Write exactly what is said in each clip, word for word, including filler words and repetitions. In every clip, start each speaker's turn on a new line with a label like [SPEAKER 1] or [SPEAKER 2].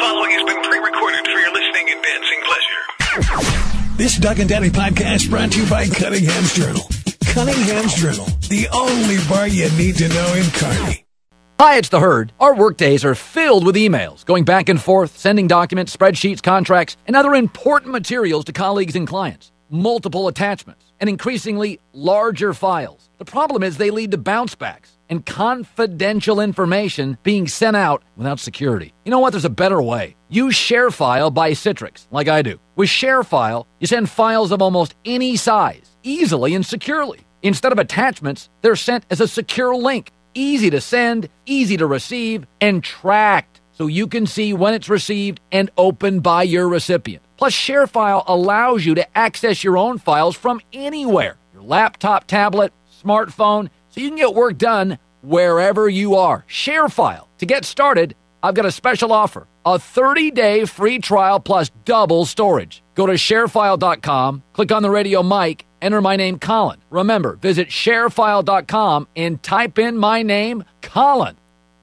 [SPEAKER 1] following has been pre-recorded for your listening and dancing pleasure.
[SPEAKER 2] This Doug and Daddy podcast brought to you by Cunningham's Journal. Cunningham's Journal, the only bar you need to know in Kearney.
[SPEAKER 3] Hi, it's The Herd. Our workdays are filled with emails, going back and forth, sending documents, spreadsheets, contracts, and other important materials to colleagues and clients. Multiple attachments, and increasingly larger files. The problem is they lead to bounce backs and confidential information being sent out without security. You know what? There's a better way. Use ShareFile by Citrix, like I do. With ShareFile, you send files of almost any size, easily and securely. Instead of attachments, they're sent as a secure link. Easy to send, easy to receive, and tracked, so you can see when it's received and opened by your recipient. Plus, ShareFile allows you to access your own files from anywhere. Your laptop, tablet, smartphone, so you can get work done wherever you are. ShareFile. To get started, I've got a special offer. A thirty-day free trial plus double storage. Go to sharefile dot com, click on the radio mic, enter my name, Colin. Remember, visit sharefile dot com and type in my name, Colin.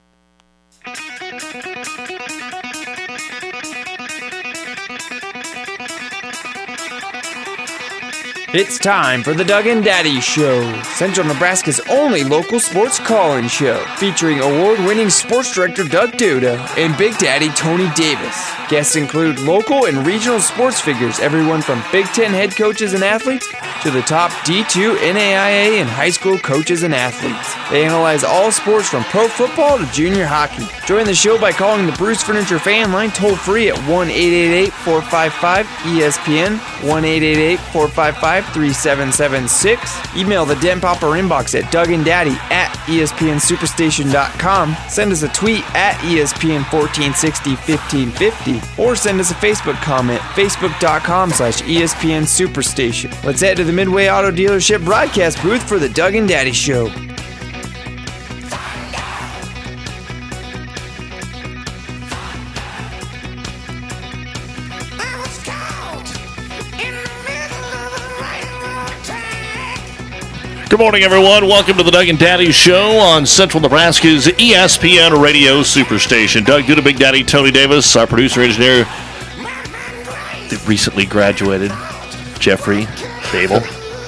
[SPEAKER 4] It's time for the Doug and Daddy Show, Central Nebraska's only local sports call-in show, featuring award-winning sports director Doug Duda and Big Daddy Tony Davis. Guests include local and regional sports figures, everyone from Big Ten head coaches and athletes to the top D two N A I A and high school coaches and athletes. They analyze all sports from pro football to junior hockey. Join the show by calling the Bruce Furniture fan line toll-free at one eight eight eight, four five five, E S P N, one eight eight eight, four five five, three seven seven six. Email the Den Popper inbox at Doug and Daddy at E S P N superstation dot com. Send us a tweet at E S P N fourteen sixty fifteen fifty, or send us a Facebook comment, facebook dot com slash E S P N superstation. Let's head to the Midway Auto Dealership broadcast booth for the Doug and Daddy Show.
[SPEAKER 5] Good morning, everyone. Welcome to the Doug and Daddy Show on Central Nebraska's E S P N Radio Superstation. Doug Duda, Big Daddy Tony Davis, our producer engineer, the recently graduated Jeffrey Babel.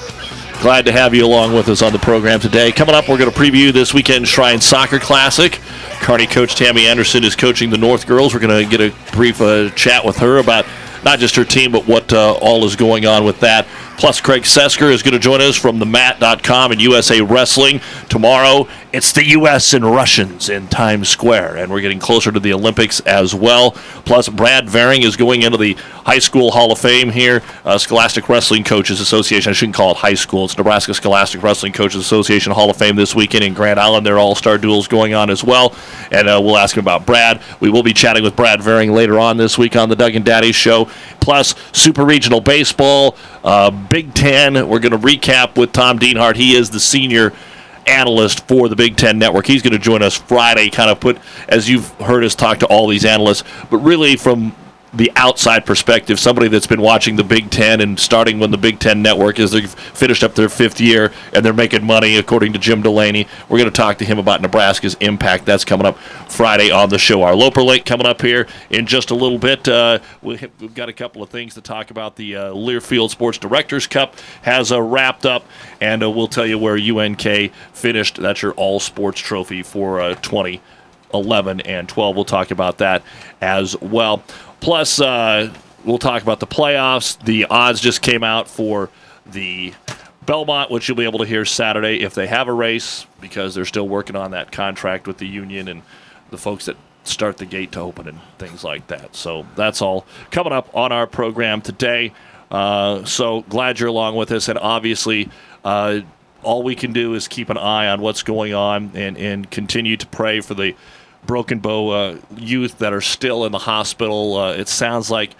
[SPEAKER 5] Glad to have you along with us on the program today. Coming up, we're going to preview this weekend Shrine Soccer Classic. Kearney coach Tammy Anderson is coaching the North girls. We're going to get a brief uh, chat with her about not just her team, but what uh, all is going on with that. Plus, Craig Sesker is going to join us from the mat dot com and U S A Wrestling. Tomorrow, it's the U S and Russians in Times Square, and we're getting closer to the Olympics as well. Plus, Brad Varing is going into the High School Hall of Fame here. Uh, Scholastic Wrestling Coaches Association, I shouldn't call it high school, it's Nebraska Scholastic Wrestling Coaches Association Hall of Fame this weekend in Grand Island. There are all-star duels going on as well, and uh, we'll ask him about Brad. We will be chatting with Brad Varing later on this week on the Doug and Daddy Show. Plus, Super Regional Baseball, uh, Big Ten. We're going to recap with Tom Dienhart. He is the senior analyst for the Big Ten Network. He's going to join us Friday, kind of put, as you've heard us talk to all these analysts, but really from the outside perspective, somebody that's been watching the Big Ten and starting when the Big Ten Network is they've finished up their fifth year and they're making money, according to Jim Delaney. We're going to talk to him about Nebraska's impact. That's coming up Friday on the show. Our Loper Link coming up here in just a little bit. Uh, we've got a couple of things to talk about. The uh, Learfield Sports Directors Cup has uh, wrapped up, and uh, we'll tell you where U N K finished. That's your all-sports trophy for uh, twenty eleven and twelve. We'll talk about that as well. Plus, uh, we'll talk about the playoffs. The odds just came out for the Belmont, which you'll be able to hear Saturday if they have a race, because they're still working on that contract with the union and the folks that start the gate to open and things like that. So that's all coming up on our program today. Uh, so glad you're along with us. And obviously, uh, all we can do is keep an eye on what's going on and, and continue to pray for the Broken Bow uh, youth that are still in the hospital. Uh, it sounds like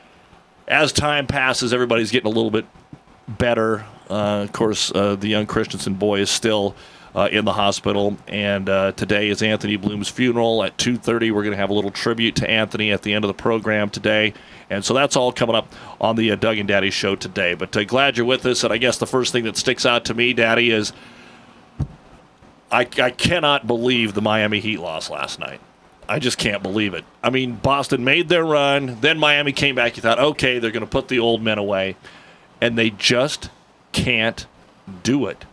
[SPEAKER 5] as time passes, everybody's getting a little bit better. Uh, of course, uh, the young Christensen boy is still uh, in the hospital, and uh, today is Anthony Bloom's funeral at two thirty. We're going to have a little tribute to Anthony at the end of the program today, and so that's all coming up on the uh, Doug and Daddy Show today. But uh, glad you're with us, and I guess the first thing that sticks out to me, Daddy, is I, I cannot believe the Miami Heat lost last night. I just can't believe it. I mean, Boston made their run. Then Miami came back. You thought, okay, they're going to put the old men away. And they just can't do it.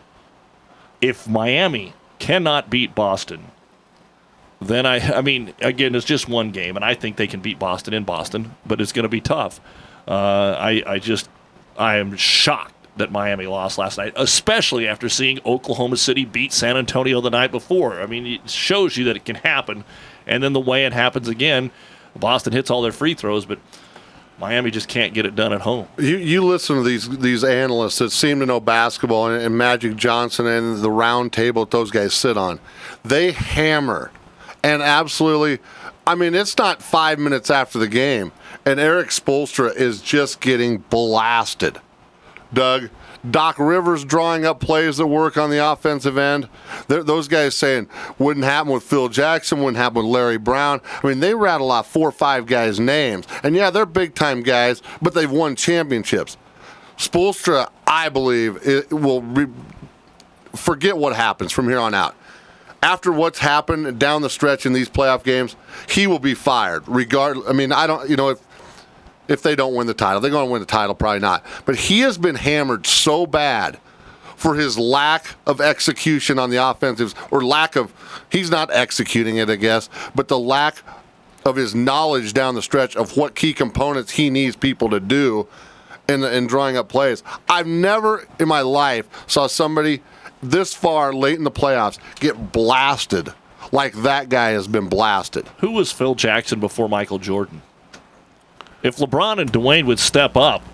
[SPEAKER 5] If Miami cannot beat Boston, then I, I mean, again, it's just one game, and I think they can beat Boston in Boston, but it's going to be tough. Uh, I, I just, I am shocked that Miami lost last night, especially after seeing Oklahoma City beat San Antonio the night before. I mean, it shows you that it can happen, and then the way it happens again, Boston hits all their free throws, but Miami just can't get it done at home.
[SPEAKER 6] You you listen to these these analysts that seem to know basketball, and, and Magic Johnson and the round table that those guys sit on. They hammer, and absolutely, I mean, it's not five minutes after the game, and Eric Spoelstra is just getting blasted. Doug, Doc Rivers drawing up plays that work on the offensive end. They're, those guys saying wouldn't happen with Phil Jackson, wouldn't happen with Larry Brown. I mean, they rattle off four or five guys' names. And, yeah, they're big-time guys, but they've won championships. Spoelstra, I believe, it will re- forget what happens from here on out. After what's happened down the stretch in these playoff games, he will be fired. Regardless, I mean, I don't, you know, if If they don't win the title. They're going to win the title, probably not. But he has been hammered so bad for his lack of execution on the offensives, or lack of, he's not executing it, I guess, but the lack of his knowledge down the stretch of what key components he needs people to do in, in drawing up plays. I've never in my life saw somebody this far late in the playoffs get blasted like that guy has been blasted.
[SPEAKER 5] Who was Phil Jackson before Michael Jordan? If LeBron and Dwayne would step up,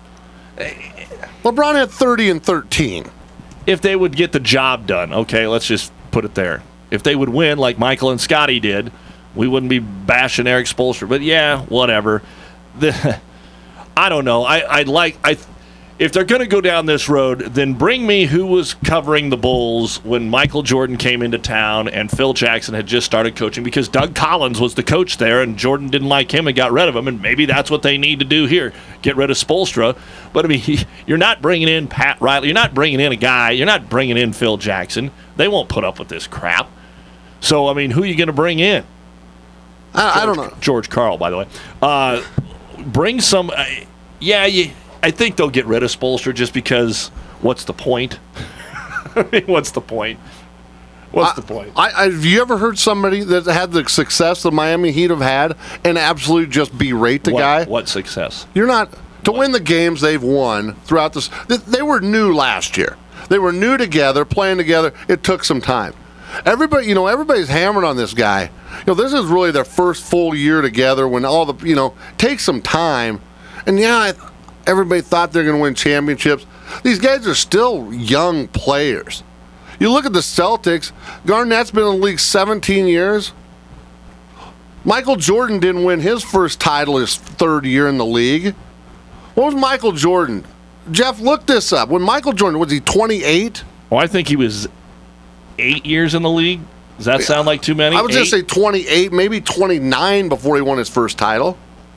[SPEAKER 6] LeBron had thirty and thirteen.
[SPEAKER 5] If they would get the job done, okay, let's just put it there. If they would win like Michael and Scotty did, we wouldn't be bashing Eric Spoelstra. But yeah, whatever. The, I don't know. I I like I. If they're going to go down this road, then bring me who was covering the Bulls when Michael Jordan came into town and Phil Jackson had just started coaching, because Doug Collins was the coach there and Jordan didn't like him and got rid of him, and maybe that's what they need to do here, get rid of Spoelstra. But, I mean, you're not bringing in Pat Riley. You're not bringing in a guy. You're not bringing in Phil Jackson. They won't put up with this crap. So, I mean, who are you going to bring in?
[SPEAKER 6] I,
[SPEAKER 5] George,
[SPEAKER 6] I don't know.
[SPEAKER 5] George Karl, by the way. Uh, bring some uh, – yeah, you – I think they'll get rid of Spoelstra just because what's the point? I mean, what's the point? What's
[SPEAKER 6] I,
[SPEAKER 5] the point?
[SPEAKER 6] I, I, have you ever heard somebody that had the success the Miami Heat have had and absolutely just berate the
[SPEAKER 5] what,
[SPEAKER 6] guy?
[SPEAKER 5] What success?
[SPEAKER 6] You're not – to
[SPEAKER 5] what? Win
[SPEAKER 6] the games they've won throughout this – they, they were new last year. They were new together, playing together. It took some time. Everybody, you know, everybody's hammered on this guy. You know, this is really their first full year together when all the – you know, take some time. And, yeah, I, everybody thought they're going to win championships. These guys are still young players. You look at the Celtics, Garnett's been in the league seventeen years. Michael Jordan didn't win his first title his third year in the league. What was Michael Jordan? Jeff, look this up. When Michael Jordan, was he twenty-eight?
[SPEAKER 5] Well, I think he was eight years in the league. Does that sound like too many?
[SPEAKER 6] I was going to say twenty-eight, maybe twenty-nine before he won his first title.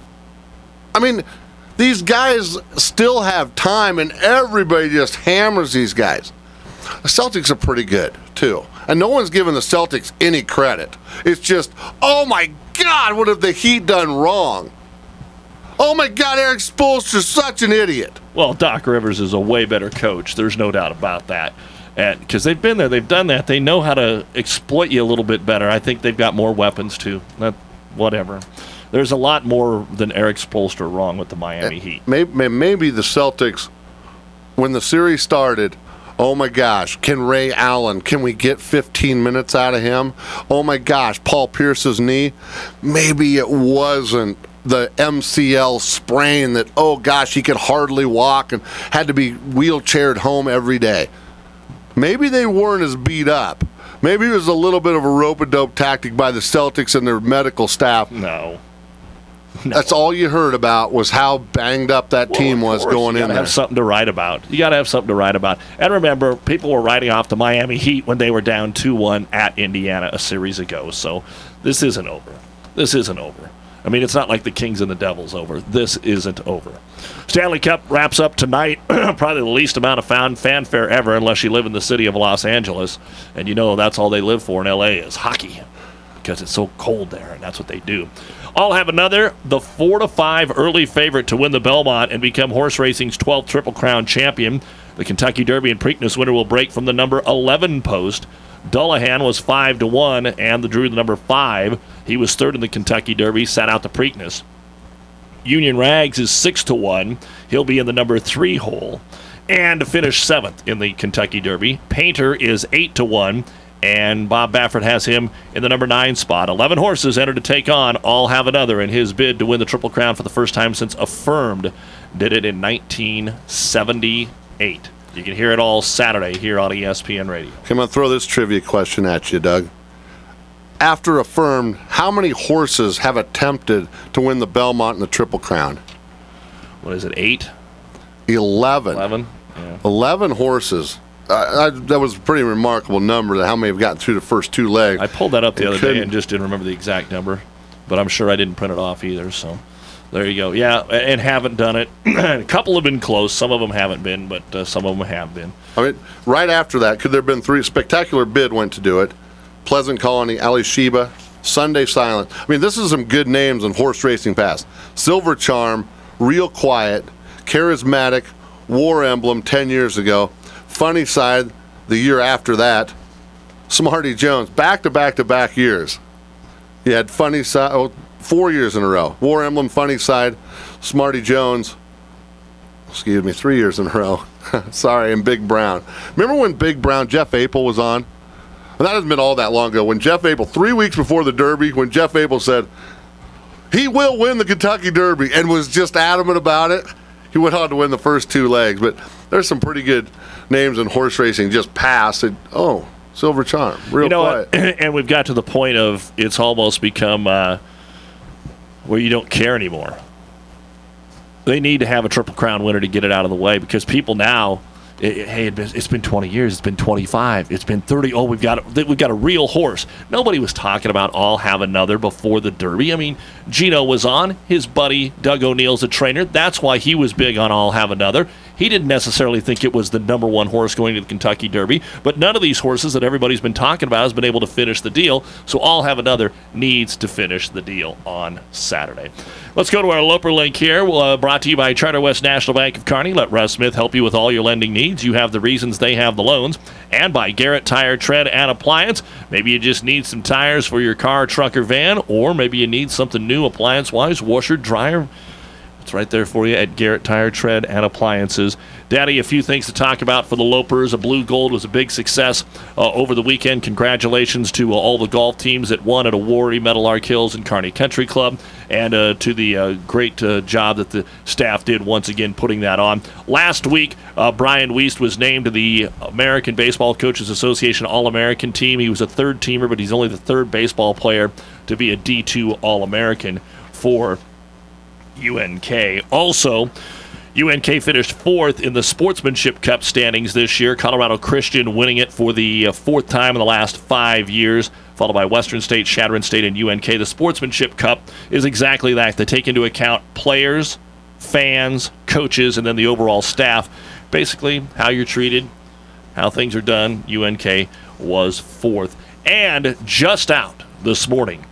[SPEAKER 6] I mean, these guys still have time, and everybody just hammers these guys. The Celtics are pretty good, too. And no one's giving the Celtics any credit. It's just, oh, my God, what have the Heat done wrong? Oh, my God, Eric Spoelstra's such an idiot.
[SPEAKER 5] Well, Doc Rivers is a way better coach. There's no doubt about that. Because they've been there. They've done that. They know how to exploit you a little bit better. I think they've got more weapons, too. That, whatever. There's a lot more than Eric Spoelstra wrong with the Miami Heat.
[SPEAKER 6] Maybe, maybe the Celtics, when the series started, oh my gosh, can Ray Allen, can we get fifteen minutes out of him? Oh my gosh, Paul Pierce's knee. Maybe it wasn't the M C L sprain that, oh gosh, he could hardly walk and had to be wheelchaired home every day. Maybe they weren't as beat up. Maybe it was a little bit of a rope-a-dope tactic by the Celtics and their medical staff.
[SPEAKER 5] No. No.
[SPEAKER 6] That's all you heard about was how banged up that
[SPEAKER 5] well,
[SPEAKER 6] team was going
[SPEAKER 5] you
[SPEAKER 6] in
[SPEAKER 5] there. You got to
[SPEAKER 6] there.
[SPEAKER 5] have something to write about. You got to have something to write about. And remember, people were writing off the Miami Heat when they were down two one at Indiana a series ago. So this isn't over. This isn't over. I mean, it's not like the Kings and the Devils over. This isn't over. Stanley Cup wraps up tonight. Probably the least amount of fan fanfare ever, unless you live in the city of Los Angeles. And you know that's all they live for in L A is hockey. because it's so cold there, and that's what they do. I'll have another, the four to five early favorite to win the Belmont and become horse racing's twelfth Triple Crown champion. The Kentucky Derby and Preakness winner will break from the number eleven post. Dullahan was five to one, and the drew the number five. He was third in the Kentucky Derby, sat out the Preakness. Union Rags is six to one. He'll be in the number three hole and finish seventh in the Kentucky Derby. Painter is eight to one, and Bob Baffert has him in the number nine spot. eleven horses entered to take on All Have Another in his bid to win the Triple Crown for the first time since Affirmed did it in nineteen seventy-eight. You can hear it all Saturday here on E S P N Radio.
[SPEAKER 6] I'm going to throw this trivia question at you, Doug. After Affirmed, how many horses have attempted to win the Belmont and the Triple Crown?
[SPEAKER 5] What is it, eight?
[SPEAKER 6] Eleven.
[SPEAKER 5] Eleven? Yeah.
[SPEAKER 6] Eleven horses. Uh, I, that was a pretty remarkable number, that how many have gotten through the first two legs.
[SPEAKER 5] I pulled that up the
[SPEAKER 6] and
[SPEAKER 5] other
[SPEAKER 6] couldn't-
[SPEAKER 5] day and just didn't remember the exact number, but I'm sure I didn't print it off either, so there you go. Yeah, and haven't done it. A couple have been close. Some of them haven't been, but uh, some of them have been.
[SPEAKER 6] I mean, right after that, could there have been three? Spectacular Bid went to do it. Pleasant Colony, Ali Sheba, Sunday Silence. I mean, this is some good names in horse racing past. Silver Charm, Real Quiet, Charismatic, War Emblem ten years ago, Funny Side the year after that, Smarty Jones, back to back to back years. You had Funny Side, oh, four years in a row. War Emblem, Funny Side, Smarty Jones, excuse me, three years in a row. Sorry, and Big Brown. Remember when Big Brown, Jeff Apel was on? And that hasn't been all that long ago. When Jeff Apel, three weeks before the Derby, when Jeff Apel said he will win the Kentucky Derby and was just adamant about it, he went on to win the first two legs. But there's some pretty good names in horse racing just past it. Oh, Silver Charm, Real
[SPEAKER 5] You know
[SPEAKER 6] Quiet.
[SPEAKER 5] what? And we've got to the point of it's almost become uh, where you don't care anymore. They need to have a Triple Crown winner to get it out of the way, because people now, it, it- hey, it's been twenty years, it's been twenty-five, it's been thirty. Oh, we've got a, we've got a real horse. Nobody was talking about All Have Another before the Derby. I mean, Gino was on. His buddy Doug O'Neill's a trainer. That's why he was big on All Have Another. He didn't necessarily think it was the number one horse going to the Kentucky Derby, but none of these horses that everybody's been talking about has been able to finish the deal, so All Have Another needs to finish the deal on Saturday. Let's go to our Loper Link here, uh, brought to you by Charter West National Bank of Kearney. Let Russ Smith help you with all your lending needs. You have the reasons, they have the loans. And by Garrett Tire, Tread, and Appliance. Maybe you just need some tires for your car, truck, or van, or maybe you need something new appliance-wise, washer, dryer. It's right there for you at Garrett Tire, Tread, and Appliances. Daddy, a few things to talk about for the Lopers. A Blue Gold was a big success uh, over the weekend. Congratulations to uh, all the golf teams that won at Awarey, Meadowlark Hills, and Kearney Country Club, and uh, to the uh, great uh, job that the staff did once again putting that on. Last week, uh, Brian Wiest was named to the American Baseball Coaches Association All-American team. He was a third-teamer, but he's only the third baseball player to be a D two All-American for U N K. Also, U N K finished fourth in the Sportsmanship Cup standings this year. Colorado Christian winning it for the uh, fourth time in the last five years, followed by Western State, Shadron State, and U N K. The Sportsmanship Cup is exactly that. They take into account players, fans, coaches, and then the overall staff. Basically, how you're treated, how things are done. U N K was fourth. And just out this morning,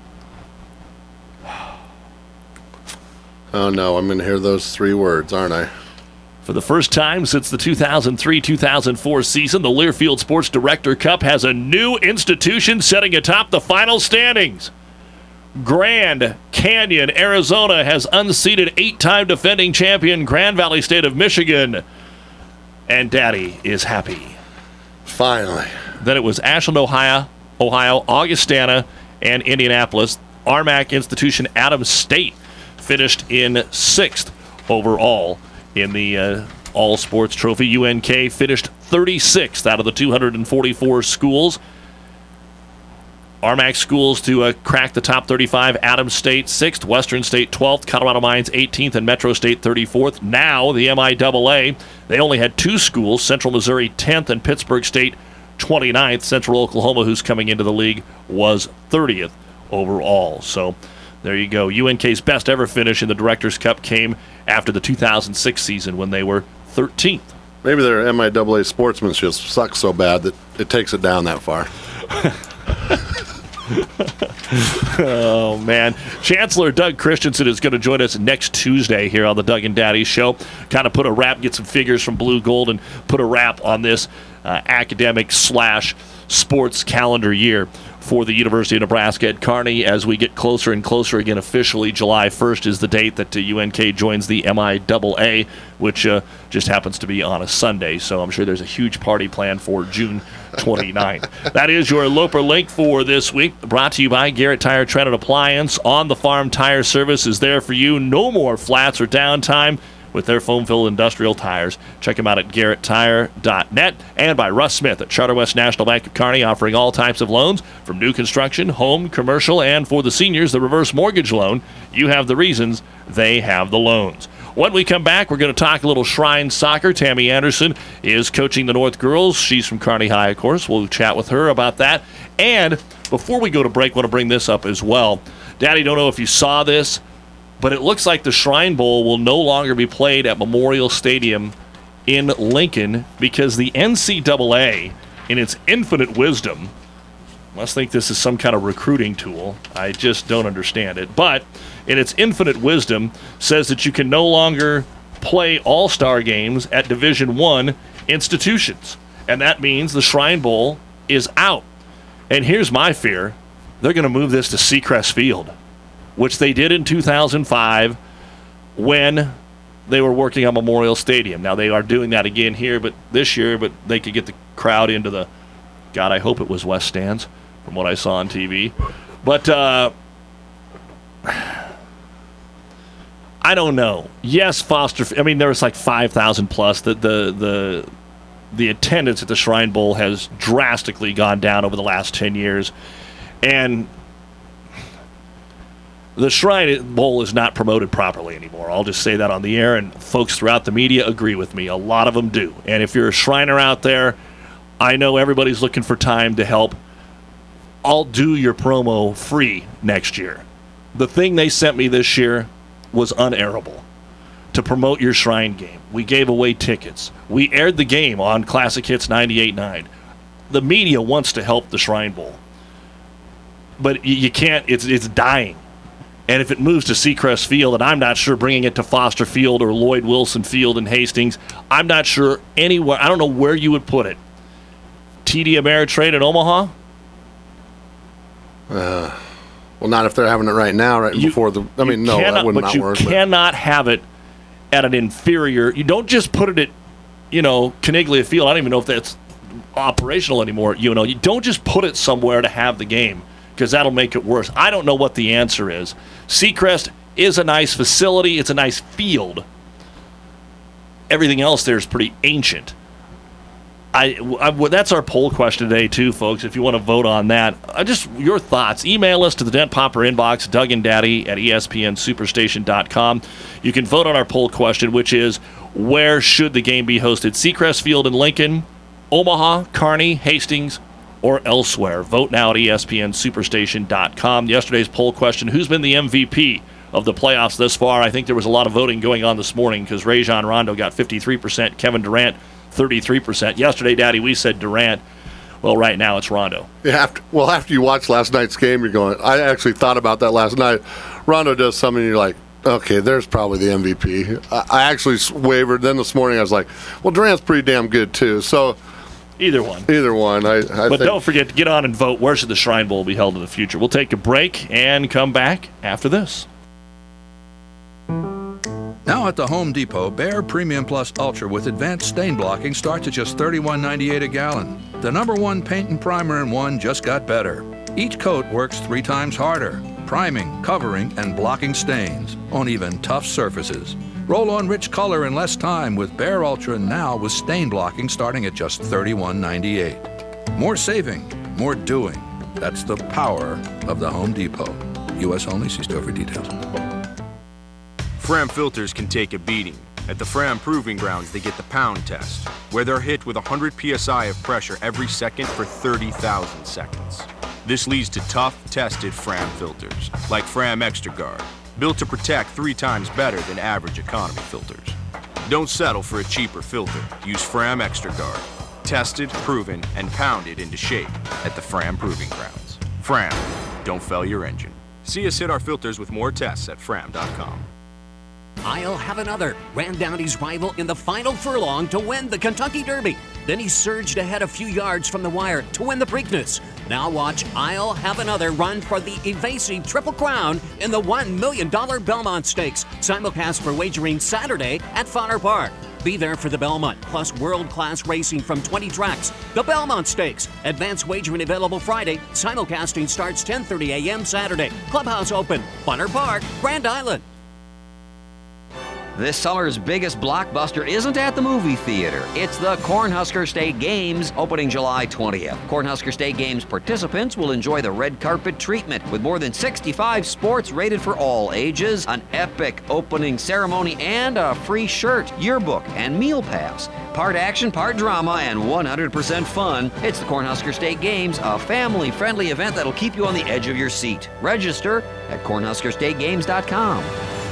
[SPEAKER 6] Oh, no, I'm going to hear those three words, aren't I?
[SPEAKER 5] for the first time since the two thousand three two thousand four season, the Learfield Sports Director Cup has a new institution setting atop the final standings. Grand Canyon, Arizona has unseated eight-time defending champion Grand Valley State of Michigan. And Daddy is happy.
[SPEAKER 6] Finally.
[SPEAKER 5] Then it was Ashland, Ohio, Ohio, Augustana, and Indianapolis. Armac Institution Adams State finished in sixth overall in the uh, All Sports Trophy. U N K finished thirty-sixth out of the two hundred forty-four schools. Armac schools to uh, crack the top thirty-five. Adams State sixth, Western State twelfth, Colorado Mines eighteenth, and Metro State thirty-fourth. Now the M I A A, they only had two schools, Central Missouri tenth and Pittsburgh State twenty-ninth. Central Oklahoma, who's coming into the league, was thirtieth overall. So there you go. U N K's best ever finish in the Directors' Cup came after the two thousand six season when they were thirteenth.
[SPEAKER 6] Maybe their M I A A sportsmanship sucks so bad that it takes it down that far.
[SPEAKER 5] Oh, man. Chancellor Doug Christensen is going to join us next Tuesday here on the Doug and Daddy Show. Kind of put a wrap, get some figures from Blue Gold, and put a wrap on this uh, academic slash sports calendar year for the University of Nebraska at Kearney as we get closer and closer. Again, officially July first is the date that uh, U N K joins the M I A A, which uh, just happens to be on a Sunday. So I'm sure there's a huge party planned for June twenty-ninth. That is your Loper Link for this week, brought to you by Garrett Tire Tread and Appliance. On the Farm Tire Service is there for you. No more flats or downtime with their foam-filled industrial tires. Check them out at garrett tire dot net, and by Russ Smith at Charter West National Bank of Kearney, offering all types of loans from new construction, home, commercial, and for the seniors, the reverse mortgage loan. You have the reasons, they have the loans. When we come back, we're going to talk a little Shrine soccer. Tammy Anderson is coaching the North girls. She's from Kearney High, of course. We'll chat with her about that. And before we go to break, I want to bring this up as well. Daddy, don't know if you saw this, but it looks like the Shrine Bowl will no longer be played at Memorial Stadium in Lincoln because the N C double A, in its infinite wisdom, must think this is some kind of recruiting tool. I just don't understand it. But in its infinite wisdom, says that you can no longer play all-star games at Division I institutions. And that means the Shrine Bowl is out. And here's my fear. They're going to move this to Seacrest Field, which they did in two thousand five when they were working on Memorial Stadium. Now, they are doing that again here, but this year, but they could get the crowd into the, God, I hope it was West Stands from what I saw on T V. But uh, I don't know. Yes, Foster, I mean, there was like five thousand plus. The, the, the, the attendance at the Shrine Bowl has drastically gone down over the last ten years. And the Shrine Bowl is not promoted properly anymore. I'll just say that on the air, and folks throughout the media agree with me. A lot of them do. And if you're a Shriner out there, I know everybody's looking for time to help. I'll do your promo free next year. The thing they sent me this year was unairable to promote your Shrine game. We gave away tickets. We aired the game on Classic Hits ninety-eight point nine. The media wants to help the Shrine Bowl, but you can't. It's it's dying. And if it moves to Seacrest Field, and I'm not sure bringing it to Foster Field or Lloyd Wilson Field in Hastings, I'm not sure anywhere. I don't know where you would put it. T D Ameritrade in Omaha?
[SPEAKER 6] Uh, well, not if they're having it right now, right
[SPEAKER 5] You-
[SPEAKER 6] before the. I mean, no,
[SPEAKER 5] cannot,
[SPEAKER 6] that would
[SPEAKER 5] but
[SPEAKER 6] not
[SPEAKER 5] you
[SPEAKER 6] work.
[SPEAKER 5] cannot have it at an inferior. You don't just put it at, you know, Caniglia Field. I don't even know if that's operational anymore. You know, you don't just put it somewhere to have the game, because that'll make it worse. I don't know what the answer is. Seacrest is a nice facility. It's a nice field. Everything else there is pretty ancient. I, I, that's our poll question today, too, folks, if you want to vote on that. Uh, just your thoughts. Email us to the Dent Popper inbox, Doug and Daddy at E S P N Superstation dot com. You can vote on our poll question, which is, where should the game be hosted? Seacrest Field in Lincoln, Omaha, Kearney, Hastings, or elsewhere. Vote now at E S P N Superstation dot com. Yesterday's poll question, who's been the M V P of the playoffs thus far? I think there was a lot of voting going on this morning because Rajon Rondo got fifty-three percent, Kevin Durant thirty-three percent. Yesterday, Daddy, we said Durant. Well, right now it's Rondo.
[SPEAKER 6] Yeah, after, well, after you watch last night's game, you're going, I actually thought about that last night. Rondo does something, and you're like, okay, there's probably the M V P. I, I actually wavered. Then this morning I was like, well, Durant's pretty damn good, too. So
[SPEAKER 5] Either one.
[SPEAKER 6] Either one. I, I
[SPEAKER 5] but
[SPEAKER 6] think.
[SPEAKER 5] don't forget to get on and vote. Where should the Shrine Bowl be held in the future? We'll take a break and come back after this.
[SPEAKER 7] Now at the Home Depot, Behr Premium Plus Ultra with advanced stain blocking starts at just thirty-one ninety-eight a gallon. The number one paint and primer in one just got better. Each coat works three times harder, priming, covering, and blocking stains on even tough surfaces. Roll on rich color in less time with Behr Ultra now with stain blocking starting at just thirty-one ninety-eight. More saving, more doing. That's the power of the Home Depot. U S only. See store for details.
[SPEAKER 8] Fram filters can take a beating. At the Fram Proving Grounds, they get the pound test, where they're hit with one hundred P S I of pressure every second for thirty thousand seconds. This leads to tough, tested Fram filters, like Fram ExtraGuard, built to protect three times better than average economy filters. Don't settle for a cheaper filter. Use Fram ExtraGuard. Tested, proven, and pounded into shape at the Fram Proving Grounds. Fram, Don't fail your engine. See us hit our filters with more tests at fram dot com.
[SPEAKER 9] I'll have another. Ran down his rival in the final furlong to win the Kentucky Derby. Then he surged ahead a few yards from the wire to win the Preakness. Now watch I'll have another run for the evasive Triple Crown in the one million dollars Belmont Stakes. Simulcast for wagering Saturday at Fowler Park. Be there for the Belmont, plus world-class racing from twenty tracks. The Belmont Stakes. Advanced wagering available Friday. Simulcasting starts ten thirty a.m. Saturday. Clubhouse open. Fowler Park, Grand Island.
[SPEAKER 10] This summer's biggest blockbuster isn't at the movie theater. It's the Cornhusker State Games, opening July twentieth. Cornhusker State Games participants will enjoy the red carpet treatment with more than sixty-five sports rated for all ages, an epic opening ceremony, and a free shirt, yearbook, and meal pass. Part action, part drama, and one hundred percent fun. It's the Cornhusker State Games, a family-friendly event that'll keep you on the edge of your seat. Register at cornhusker state games dot com.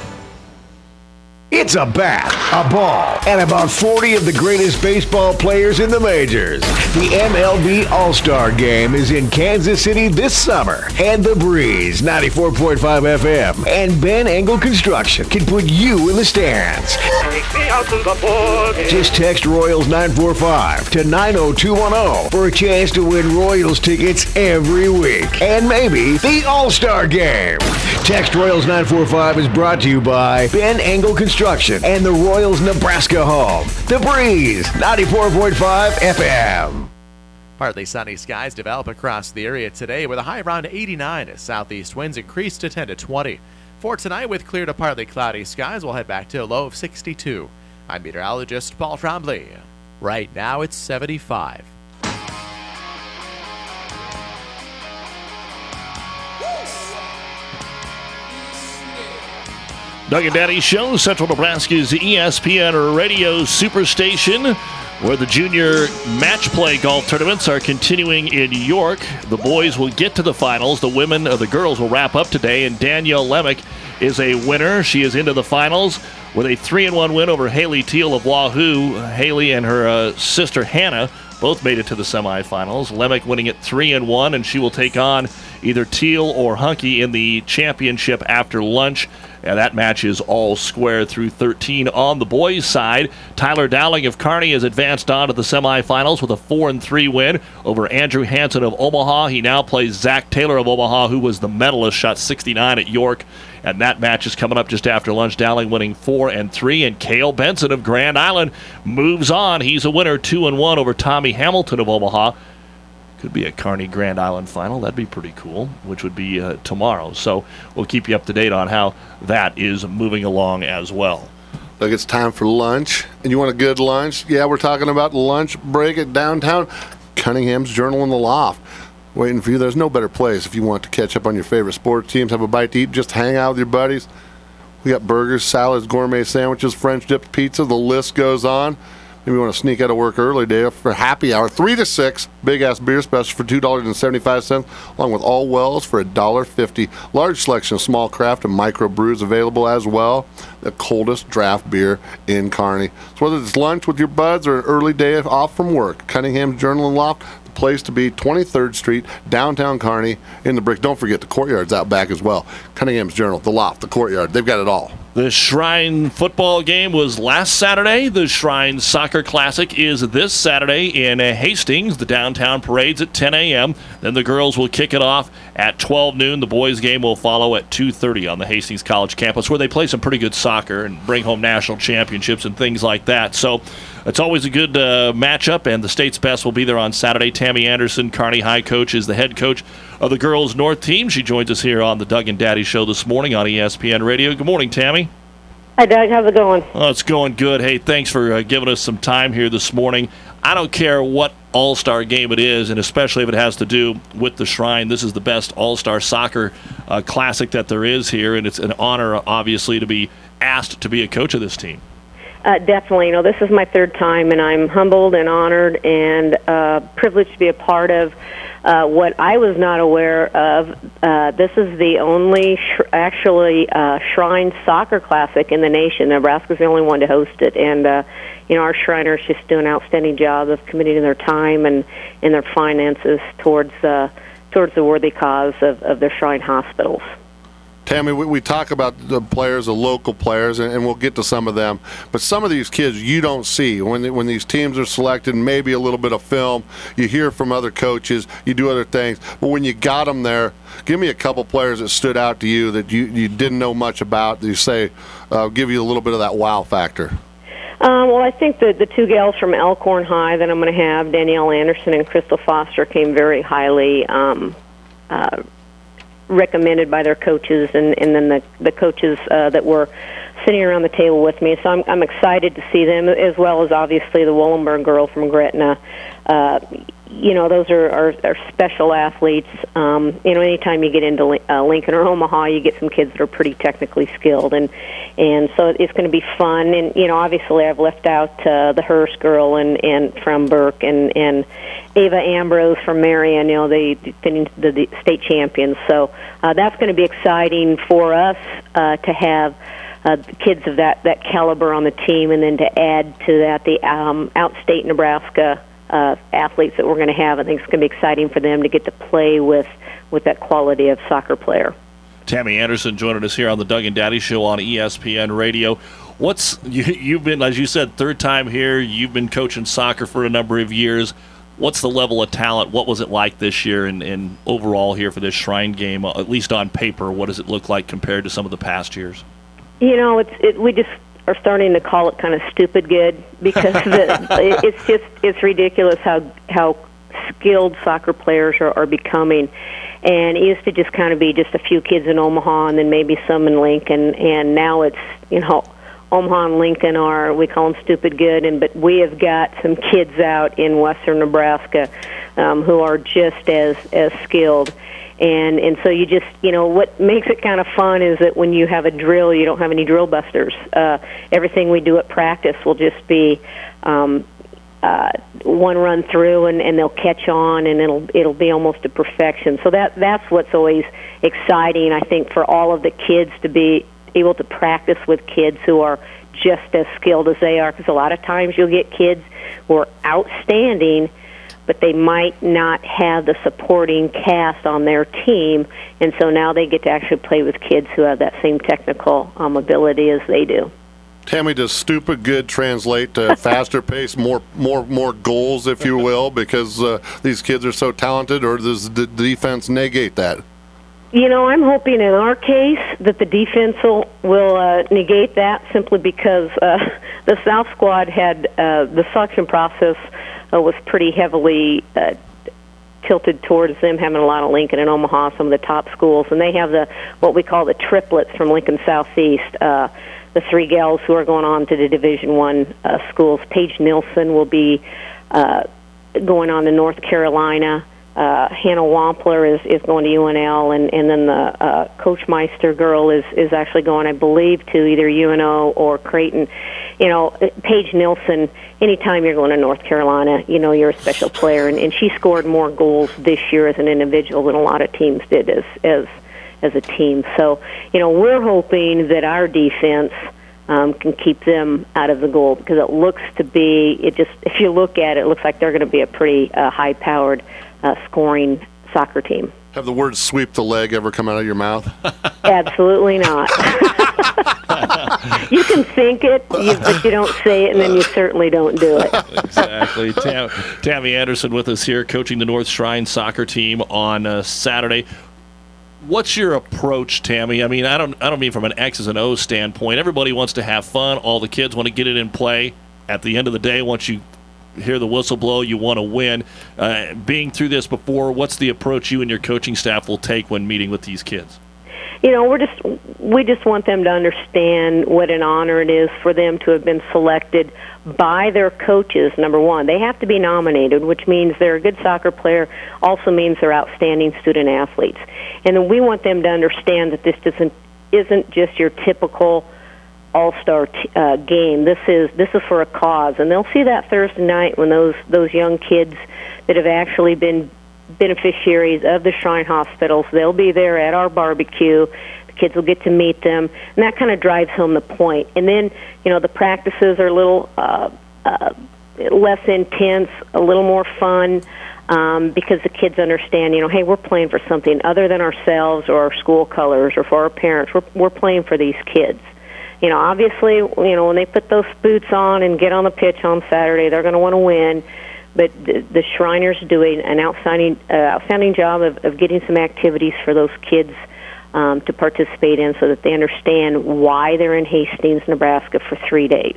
[SPEAKER 2] It's a bat, a ball, and about forty of the greatest baseball players in the majors. The M L B All-Star Game is in Kansas City this summer, and The Breeze, ninety-four point five F M, and Ben Engel Construction can put you in the stands. Just text Royals nine four five to nine oh two one oh for a chance to win Royals tickets every week, and maybe the All-Star Game. Text Royals nine four five is brought to you by Ben Engel Construction and the Royals Nebraska home. The Breeze, ninety-four point five F M.
[SPEAKER 11] Partly sunny skies develop across the area today with a high around eighty-nine as southeast winds increase to ten to twenty. For tonight, with clear to partly cloudy skies, we'll head back to a low of sixty-two. I'm meteorologist Paul Trombley. Right now it's seventy-five.
[SPEAKER 5] Doug and Daddy Show, Central Nebraska's E S P N Radio Superstation, where the junior match play golf tournaments are continuing in York. The boys will get to the finals. The women, or the girls, will wrap up today, and Danielle Lemick is a winner. She is into the finals with a three and one win over Haley Teal of Wahoo. Haley and her uh, sister Hannah both made it to the semifinals. Lemick winning at three and one, and she will take on either Teal or Hunky in the championship after lunch. And that match is all square through thirteen on the boys' side. Tyler Dowling of Kearney has advanced on to the semifinals with a four and three win over Andrew Hansen of Omaha. He now plays Zach Taylor of Omaha, who was the medalist, shot sixty-nine at York. And that match is coming up just after lunch. Dowling winning four and three, and Cale Benson of Grand Island moves on. He's a winner, two and one over Tommy Hamilton of Omaha. Could be a Kearney Grand Island final. That'd be pretty cool, which would be uh, tomorrow. So we'll keep you up to date on how that is moving along as well.
[SPEAKER 6] Look, it's time for lunch. And you want a good lunch? Yeah, we're talking about lunch break at downtown Cunningham's Journal in the Loft. Waiting for you. There's no better place if you want to catch up on your favorite sports teams, have a bite to eat, just hang out with your buddies. We got burgers, salads, gourmet sandwiches, French dipped pizza. The list goes on. Maybe you want to sneak out of work early, Dave, for happy hour. three to six, big-ass beer special for two dollars and seventy-five cents, along with all wells for one dollar fifty. Large selection of small craft and micro brews available as well. The coldest draft beer in Kearney. So whether it's lunch with your buds or an early day off from work, Cunningham's Journal and Loft, the place to be, twenty-third Street, downtown Kearney, in the brick. Don't forget the courtyard's out back as well. Cunningham's Journal, the Loft, the courtyard, they've got it all.
[SPEAKER 5] The Shrine football game was last Saturday. The Shrine Soccer Classic is this Saturday in Hastings. The downtown parade's at ten a.m. Then the girls will kick it off at twelve noon. The boys' game will follow at two thirty on the Hastings College campus, where they play some pretty good soccer and bring home national championships and things like that. So it's always a good uh, matchup, and the state's best will be there on Saturday. Tammy Anderson, Kearney High coach, is the head coach of the girls' North team. She joins us here on the Doug and Daddy Show this morning on E S P N Radio. Good morning, Tammy.
[SPEAKER 12] Hi, Doug. How's it going?
[SPEAKER 5] Oh, it's going good. Hey, thanks for uh, giving us some time here this morning. I don't care what all-star game it is, and especially if it has to do with the Shrine. This is the best all-star soccer uh, classic that there is here, and it's an honor, obviously, to be asked to be a coach of this team.
[SPEAKER 12] Uh, definitely. You know, this is my third time, and I'm humbled and honored and uh, privileged to be a part of uh, what I was not aware of. Uh, this is the only sh- actually uh, Shrine Soccer Classic in the nation. Nebraska's the only one to host it, and uh, you know, our Shriners just do an outstanding job of committing their time and, and their finances towards uh, towards the worthy cause of, of their Shrine hospitals.
[SPEAKER 6] Tammy, we, we talk about the players, the local players, and, and we'll get to some of them. But some of these kids you don't see when they, when these teams are selected. Maybe a little bit of film, you hear from other coaches, you do other things. But when you got them there, give me a couple players that stood out to you that you, you didn't know much about. That you say uh, give you a little bit of that wow factor.
[SPEAKER 12] Um, well, I think the the two gals from Elkhorn High that I'm going to have, Danielle Anderson and Crystal Foster, came very highly Um, uh, recommended by their coaches, and, and then the, the coaches uh, that were sitting around the table with me. So I'm, I'm excited to see them, as well as obviously the Wollenberg girl from Gretna. Uh, you know, those are, are, are special athletes. Um, you know, anytime you get into uh, Lincoln or Omaha, you get some kids that are pretty technically skilled, and and so it's going to be fun. And you know, obviously, I've left out uh, the Hearst girl and, and from Burke and and Ava Ambrose from Marion. You know, they the, the, the state champions. So uh, that's going to be exciting for us uh, to have uh, kids of that that caliber on the team, and then to add to that the um, outstate Nebraska Uh, athletes that we're going to have. I think it's going to be exciting for them to get to play with with that quality of soccer player.
[SPEAKER 5] Tammy Anderson joining us here on the Doug and Daddy Show on E S P N Radio. What's you, you've been, as you said, third time here. You've been coaching soccer for a number of years. What's the level of talent? What was it like this year and, and overall here for this Shrine game, at least on paper? What does it look like compared to some of the past years?
[SPEAKER 12] You know, it's it, we just are starting to call it kind of stupid good, because the, it's just it's ridiculous how how skilled soccer players are, are becoming. And it used to just kind of be just a few kids in Omaha and then maybe some in Lincoln, and now it's, you know, Omaha and Lincoln are, we call them stupid good, and but we have got some kids out in western Nebraska um, who are just as as skilled. And and so you just, you know, what makes it kind of fun is that when you have a drill, you don't have any drill busters. Uh, everything we do at practice will just be um, uh, one run through, and, and they'll catch on, and it'll it'll be almost to perfection. So that that's what's always exciting, I think, for all of the kids to be able to practice with kids who are just as skilled as they are. Because a lot of times you'll get kids who are outstanding, but they might not have the supporting cast on their team, and so now they get to actually play with kids who have that same technical um, ability as they do.
[SPEAKER 6] Tammy, does stupid good translate to faster pace, more more more goals, if you will, because uh, these kids are so talented, or does the defense negate that?
[SPEAKER 12] You know, I'm hoping in our case that the defense will, will uh, negate that, simply because uh, the South squad had uh, the selection process Uh, was pretty heavily uh, tilted towards them having a lot of Lincoln and Omaha, some of the top schools, and they have the what we call the triplets from Lincoln Southeast, uh, the three gals who are going on to the Division One uh, schools. Paige Nilsson will be uh, going on to North Carolina. Uh, Hannah Wampler is, is going to U N L, and, and then the uh, Coach Meister girl is, is actually going, I believe, to either U N O or Creighton. You know, Paige Nilsson, anytime you're going to North Carolina, you know you're a special player, and, and she scored more goals this year as an individual than a lot of teams did as as as a team. So, you know, we're hoping that our defense um, can keep them out of the goal, because it looks to be, it just, if you look at it, it looks like they're going to be a pretty uh, high-powered uh, scoring soccer team.
[SPEAKER 6] Have the word sweep the leg ever come out of your mouth?
[SPEAKER 12] Absolutely not. You can think it, you, but you don't say it, and then you certainly don't do it.
[SPEAKER 5] Exactly. Tam, Tammy Anderson with us here, coaching the North Shrine soccer team on uh, Saturday. What's your approach, Tammy? I mean, I don't, I don't mean from an X's and O's standpoint. Everybody wants to have fun. All the kids want to get it in play. At the end of the day, once you hear the whistle blow, you want to win. Uh, being through this before, what's the approach you and your coaching staff will take when meeting with these kids?
[SPEAKER 12] You know, we're just we just want them to understand what an honor it is for them to have been selected by their coaches. Number one, they have to be nominated, which means they're a good soccer player, also means they're outstanding student athletes. And then we want them to understand that this doesn't isn't just your typical all-star t- uh, game. This is this is for a cause, and they'll see that Thursday night when those those young kids that have actually been beneficiaries of the Shrine hospitals, they'll be there at our barbecue. The kids will get to meet them, and that kind of drives home the point. And then, you know, the practices are a little uh, uh, less intense, a little more fun. um, because the kids understand, you know, hey, we're playing for something other than ourselves or our school colors or for our parents. We're, we're playing for these kids. You know, obviously, you know, when they put those boots on and get on the pitch on Saturday, they're going to want to win. But the, the Shriners do an outstanding, uh, outstanding job of, of getting some activities for those kids um, to participate in so that they understand why they're in Hastings, Nebraska for three days.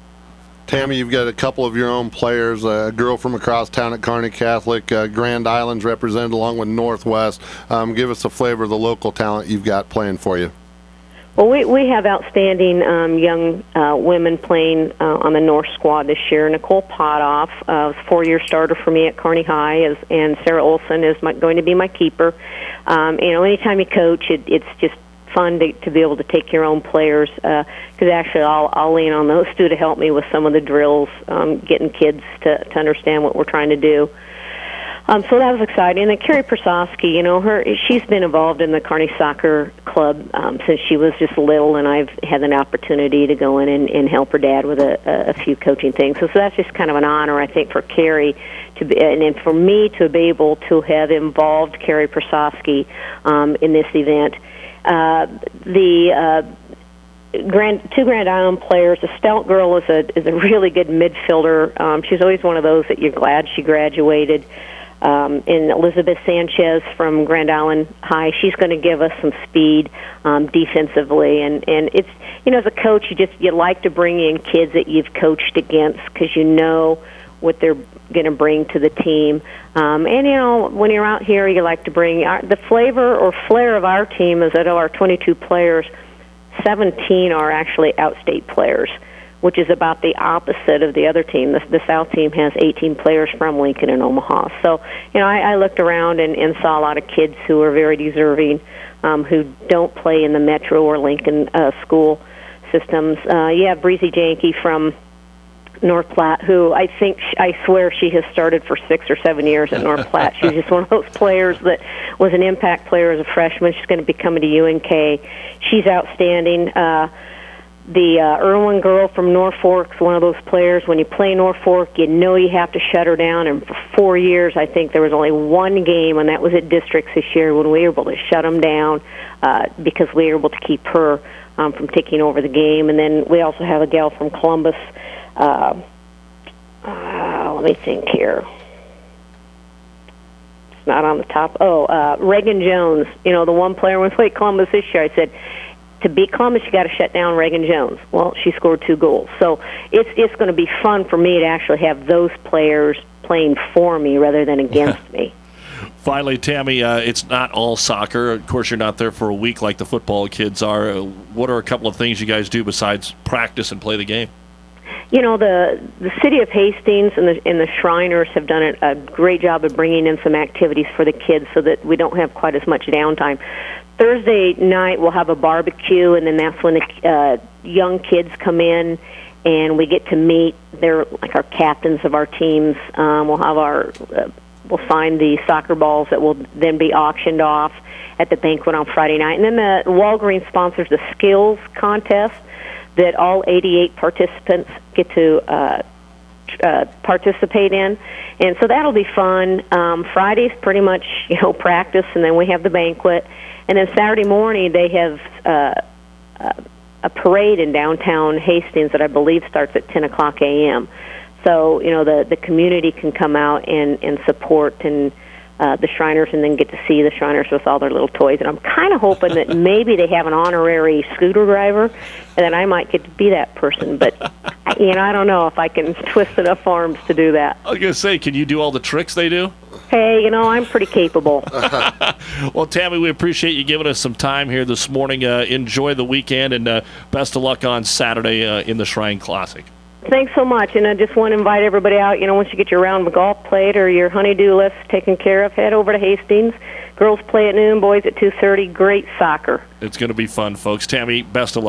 [SPEAKER 6] Tammy, you've got a couple of your own players, a girl from across town at Kearney Catholic, uh, Grand Island's represented along with Northwest. Um, give us a flavor of the local talent you've got playing for you.
[SPEAKER 12] Well, we we have outstanding um, young uh, women playing uh, on the North squad this year. Nicole Potoff uh, was a four-year starter for me at Kearney High, as, and Sarah Olson is my, going to be my keeper. Um, you know, anytime you coach, it, it's just fun to, to be able to take your own players, because uh, actually I'll, I'll lean on those two to help me with some of the drills, um, getting kids to, to understand what we're trying to do. Um, so that was exciting. And then Carrie Prasofsky, you know, her she's been involved in the Kearney Soccer Club um, since she was just little, and I've had an opportunity to go in and, and help her dad with a, a few coaching things. So, so that's just kind of an honor, I think, for Carrie to be, and then for me to be able to have involved Carrie Prasofsky um, in this event. Uh, the uh, Grand, two Grand Island players. The Stout girl is a is a really good midfielder. Um, she's always one of those that you're glad she graduated. Um, and Elizabeth Sanchez from Grand Island High, she's going to give us some speed um, defensively, and and it's, you know, as a coach, you just you like to bring in kids that you've coached against because you know what they're going to bring to the team. Um, and you know, when you're out here, you like to bring our, the flavor or flair of our team is that of our twenty-two players, seventeen are actually outstate players, which is about the opposite of the other team. The, the South team has eighteen players from Lincoln and Omaha. So, you know, I, I looked around and, and saw a lot of kids who are very deserving, um, who don't play in the Metro or Lincoln uh, school systems. Uh, you have Breezy Janke from North Platte, who I think, I swear she has started for six or seven years at North Platte. She's just one of those players that was an impact player as a freshman. She's going to be coming to U N K. She's outstanding. Uh, The uh, Irwin girl from Norfolk's one of those players. When you play Norfolk, you know you have to shut her down. And for four years, I think there was only one game, and that was at districts this year, when we were able to shut them down uh, because we were able to keep her um, from taking over the game. And then we also have a gal from Columbus. Uh, uh, let me think here. It's not on the top. Oh, uh, Reagan Jones. You know, the one player when we played Columbus this year, I said, to beat Columbus, you got to shut down Reagan Jones. Well, she scored two goals. So it's it's going to be fun for me to actually have those players playing for me rather than against me.
[SPEAKER 5] Finally, Tammy, uh, it's not all soccer. Of course, you're not there for a week like the football kids are. Uh, what are a couple of things you guys do besides practice and play the game?
[SPEAKER 12] You know, the the city of Hastings and the and the Shriners have done a, a great job of bringing in some activities for the kids so that we don't have quite as much downtime. Thursday night we'll have a barbecue, and then that's when the uh, young kids come in, and we get to meet. They're like our captains of our teams. Um, we'll have our uh, we'll find the soccer balls that will then be auctioned off at the banquet on Friday night, and then the Walgreens sponsors the skills contest that all eighty-eight participants get to uh, uh, participate in, and so that'll be fun. Um, Friday's pretty much, you know, practice, and then we have the banquet. And then Saturday morning they have uh, uh, a parade in downtown Hastings that I believe starts at ten o'clock a.m. So, you know, the, the community can come out and, and support and uh, the Shriners, and then get to see the Shriners with all their little toys. And I'm kind of hoping that maybe they have an honorary scooter driver, and then I might get to be that person. But, you know, I don't know if I can twist enough arms to do that.
[SPEAKER 5] I was going to say, can you do all the tricks they do?
[SPEAKER 12] Hey, you know, I'm pretty capable.
[SPEAKER 5] Well, Tammy, we appreciate you giving us some time here this morning. Uh, enjoy the weekend, and uh, best of luck on Saturday uh, in the Shrine Classic.
[SPEAKER 12] Thanks so much, and I just want to invite everybody out. You know, once you get your round of golf played or your honey-do list taken care of, head over to Hastings. Girls play at noon, boys at two thirty. Great soccer.
[SPEAKER 5] It's going to be fun, folks. Tammy, best of luck.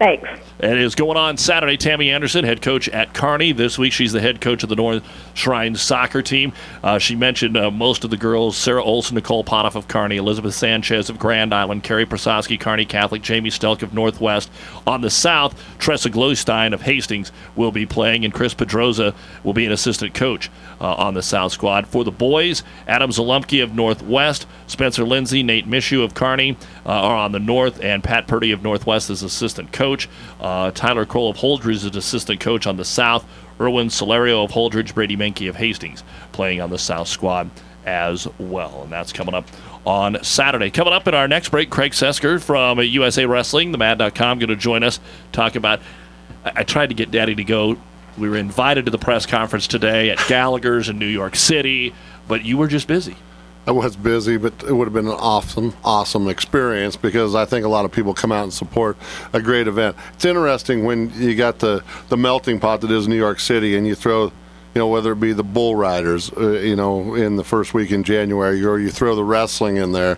[SPEAKER 12] Thanks.
[SPEAKER 5] It is going on Saturday. Tammy Anderson, head coach at Kearney. This week, she's the head coach of the North Shrine soccer team. Uh, she mentioned uh, most of the girls: Sarah Olson, Nicole Potoff of Kearney, Elizabeth Sanchez of Grand Island, Carrie Prasowski, Kearney Catholic, Jamie Stelk of Northwest. On the south, Tressa Glostein of Hastings will be playing, and Chris Pedroza will be an assistant coach uh, on the south squad. For the boys, Adam Zalumke of Northwest, Spencer Lindsay, Nate Mishu of Kearney uh, are on the north, and Pat Purdy of Northwest is assistant coach. Uh, Tyler Kroll of Holdridge is assistant coach on the south. Erwin Solario of Holdridge, Brady Menke of Hastings playing on the south squad as well. And that's coming up on Saturday. Coming up in our next break, Craig Sesker from U S A Wrestling, the mad dot com, going to join us, talk about, I, I tried to get Daddy to go. We were invited to the press conference today at Gallagher's in New York City, but you were just busy.
[SPEAKER 6] I was busy, but it would have been an awesome, awesome experience because I think a lot of people come out and support a great event. It's interesting when you got the, the melting pot that is New York City and you throw, you know, whether it be the bull riders, uh, you know, in the first week in January, or you throw the wrestling in there.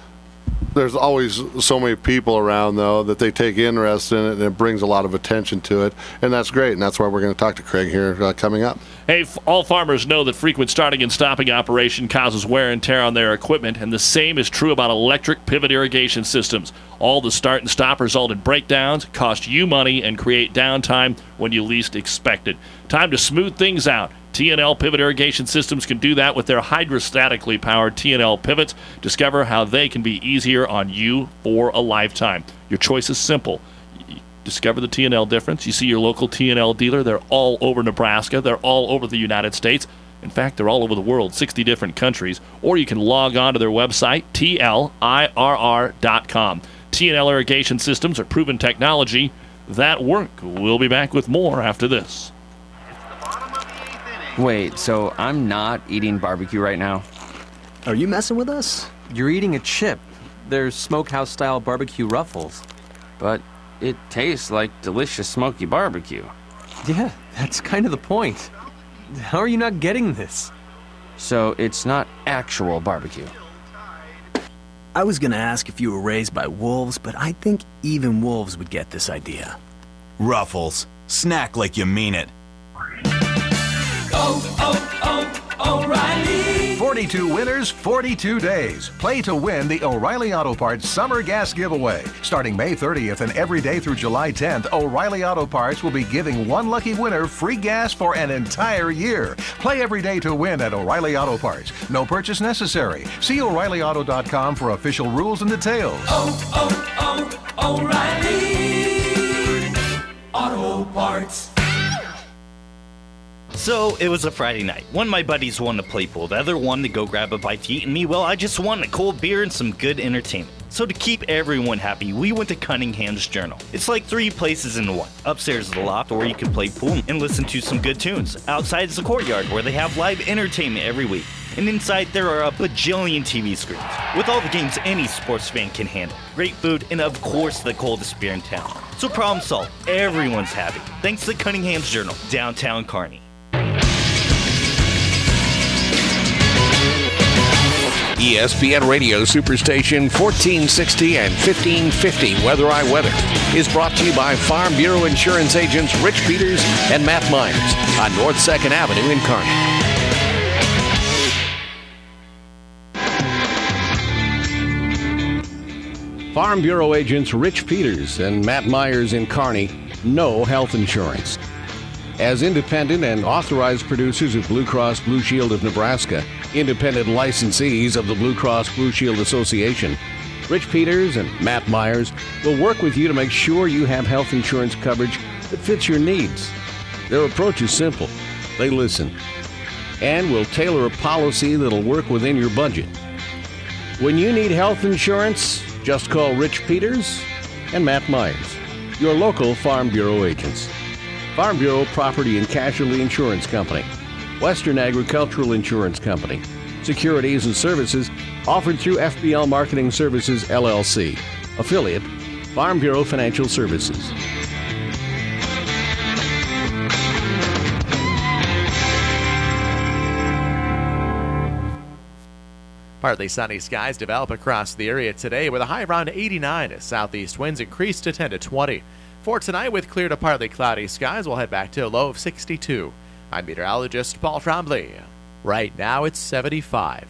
[SPEAKER 6] There's always so many people around, though, that they take interest in it, and it brings a lot of attention to it, and that's great, and that's why we're going to talk to Craig here uh, coming up.
[SPEAKER 5] Hey, f- all farmers know that frequent starting and stopping operation causes wear and tear on their equipment, and the same is true about electric pivot irrigation systems. All the start and stop result in breakdowns, cost you money, and create downtime when you least expect it. Time to smooth things out. T and L Pivot Irrigation Systems can do that with their hydrostatically powered T and L pivots. Discover how they can be easier on you for a lifetime. Your choice is simple. Discover the T and L difference. You see your local T and L dealer. They're all over Nebraska. They're all over the United States. In fact, they're all over the world, sixty different countries. Or you can log on to their website, T L I R R dot com. T and L Irrigation Systems are proven technology that work. We'll be back with more after this.
[SPEAKER 4] Wait, so I'm not eating barbecue right now?
[SPEAKER 13] Are you messing with us?
[SPEAKER 14] You're eating a chip. They're smokehouse-style barbecue ruffles.
[SPEAKER 4] But it tastes like delicious smoky barbecue.
[SPEAKER 14] Yeah, that's kind of the point. How are you not getting this?
[SPEAKER 4] So it's not actual barbecue.
[SPEAKER 13] I was gonna ask if you were raised by wolves, but I think even wolves would get this idea.
[SPEAKER 15] Ruffles. Snack like you mean it.
[SPEAKER 16] Oh, oh, oh, O'Reilly.
[SPEAKER 17] forty-two winners, forty-two days. Play to win the O'Reilly Auto Parts Summer Gas Giveaway. Starting May thirtieth and every day through July tenth, O'Reilly Auto Parts will be giving one lucky winner free gas for an entire year. Play every day to win at O'Reilly Auto Parts. No purchase necessary. See O'Reilly Auto dot com for official rules and details.
[SPEAKER 16] Oh, oh, oh, O'Reilly Auto Parts.
[SPEAKER 18] So, it was a Friday night. One of my buddies wanted to play pool, the other wanted to go grab a bite to eat, and me, well, I just wanted a cold beer and some good entertainment. So to keep everyone happy, we went to Cunningham's Journal. It's like three places in one. Upstairs is the loft, where you can play pool and listen to some good tunes. Outside is the courtyard, where they have live entertainment every week. And inside, there are a bajillion T V screens, with all the games any sports fan can handle. Great food, and of course, the coldest beer in town. So problem solved. Everyone's happy. Thanks to Cunningham's Journal, downtown Kearney.
[SPEAKER 2] E S P N Radio Superstation fourteen sixty and fifteen fifty Weather I Weather is brought to you by Farm Bureau Insurance agents Rich Peters and Matt Myers on North second Avenue in Kearney. Farm Bureau agents Rich Peters and Matt Myers in Kearney know health insurance. As independent and authorized producers of Blue Cross Blue Shield of Nebraska, independent licensees of the Blue Cross Blue Shield Association, Rich Peters and Matt Myers will work with you to make sure you have health insurance coverage that fits your needs. Their approach is simple. They listen and will tailor a policy that'll work within your budget. When you need health insurance, just call Rich Peters and Matt Myers, your local Farm Bureau agents. Farm Bureau Property and Casualty Insurance Company, Western Agricultural Insurance Company, securities and services offered through F B L Marketing Services, L L C, affiliate, Farm Bureau Financial Services.
[SPEAKER 11] Partly sunny skies develop across the area today with a high around eighty-nine as southeast winds increase to ten to twenty. For tonight, with clear to partly cloudy skies, we'll head back to a low of sixty-two. I'm meteorologist Paul Trombley. Right now, it's seventy-five.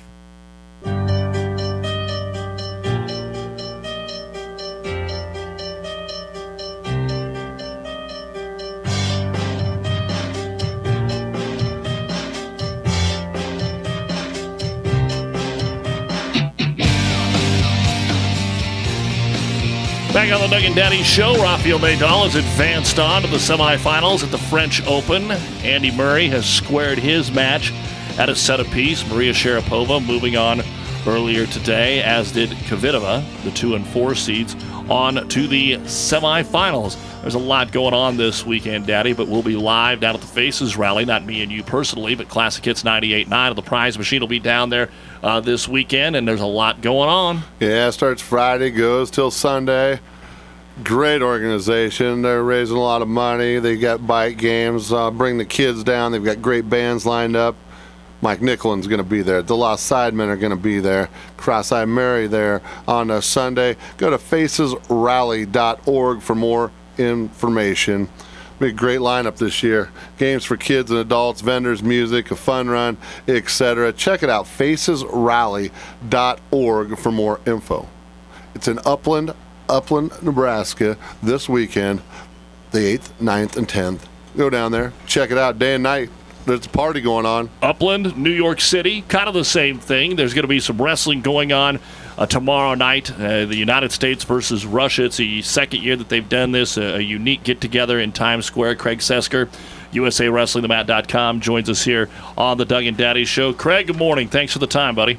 [SPEAKER 5] Back on the Doug and Daddy Show, Rafael Nadal has advanced on to the semifinals at the French Open. Andy Murray has squared his match at a set apiece. Maria Sharapova moving on earlier today, as did Kvitova, the two and four seeds, on to the semifinals. There's a lot going on this weekend, Daddy, but we'll be live down at the Faces Rally. Not me and you personally, but Classic Hits ninety-eight point nine of the prize machine will be down there uh, this weekend, and there's a lot going on.
[SPEAKER 6] Yeah, it starts Friday, goes till Sunday. Great organization. They're raising a lot of money. They got bike games. Uh, bring the kids down. They've got great bands lined up. Mike Nicolin's going to be there. The Lost Sidemen are going to be there. Cross-Eye Mary there on a Sunday. Go to faces rally dot org for more information. Be a great lineup this year. Games for kids and adults, vendors, music, a fun run, et cetera. Check it out, faces rally dot org for more info. It's in Upland, Upland, Nebraska this weekend, the eighth, ninth, and tenth. Go down there, check it out day and night. There's a party going on.
[SPEAKER 5] Upland, New York City, kind of the same thing. There's going to be some wrestling going on uh, tomorrow night. Uh, the United States versus Russia. It's the second year that they've done this, a, a unique get-together in Times Square. Craig Sesker, U S A Wrestling The Mat dot com, joins us here on the Doug and Daddy Show. Craig, good morning. Thanks for the time, buddy.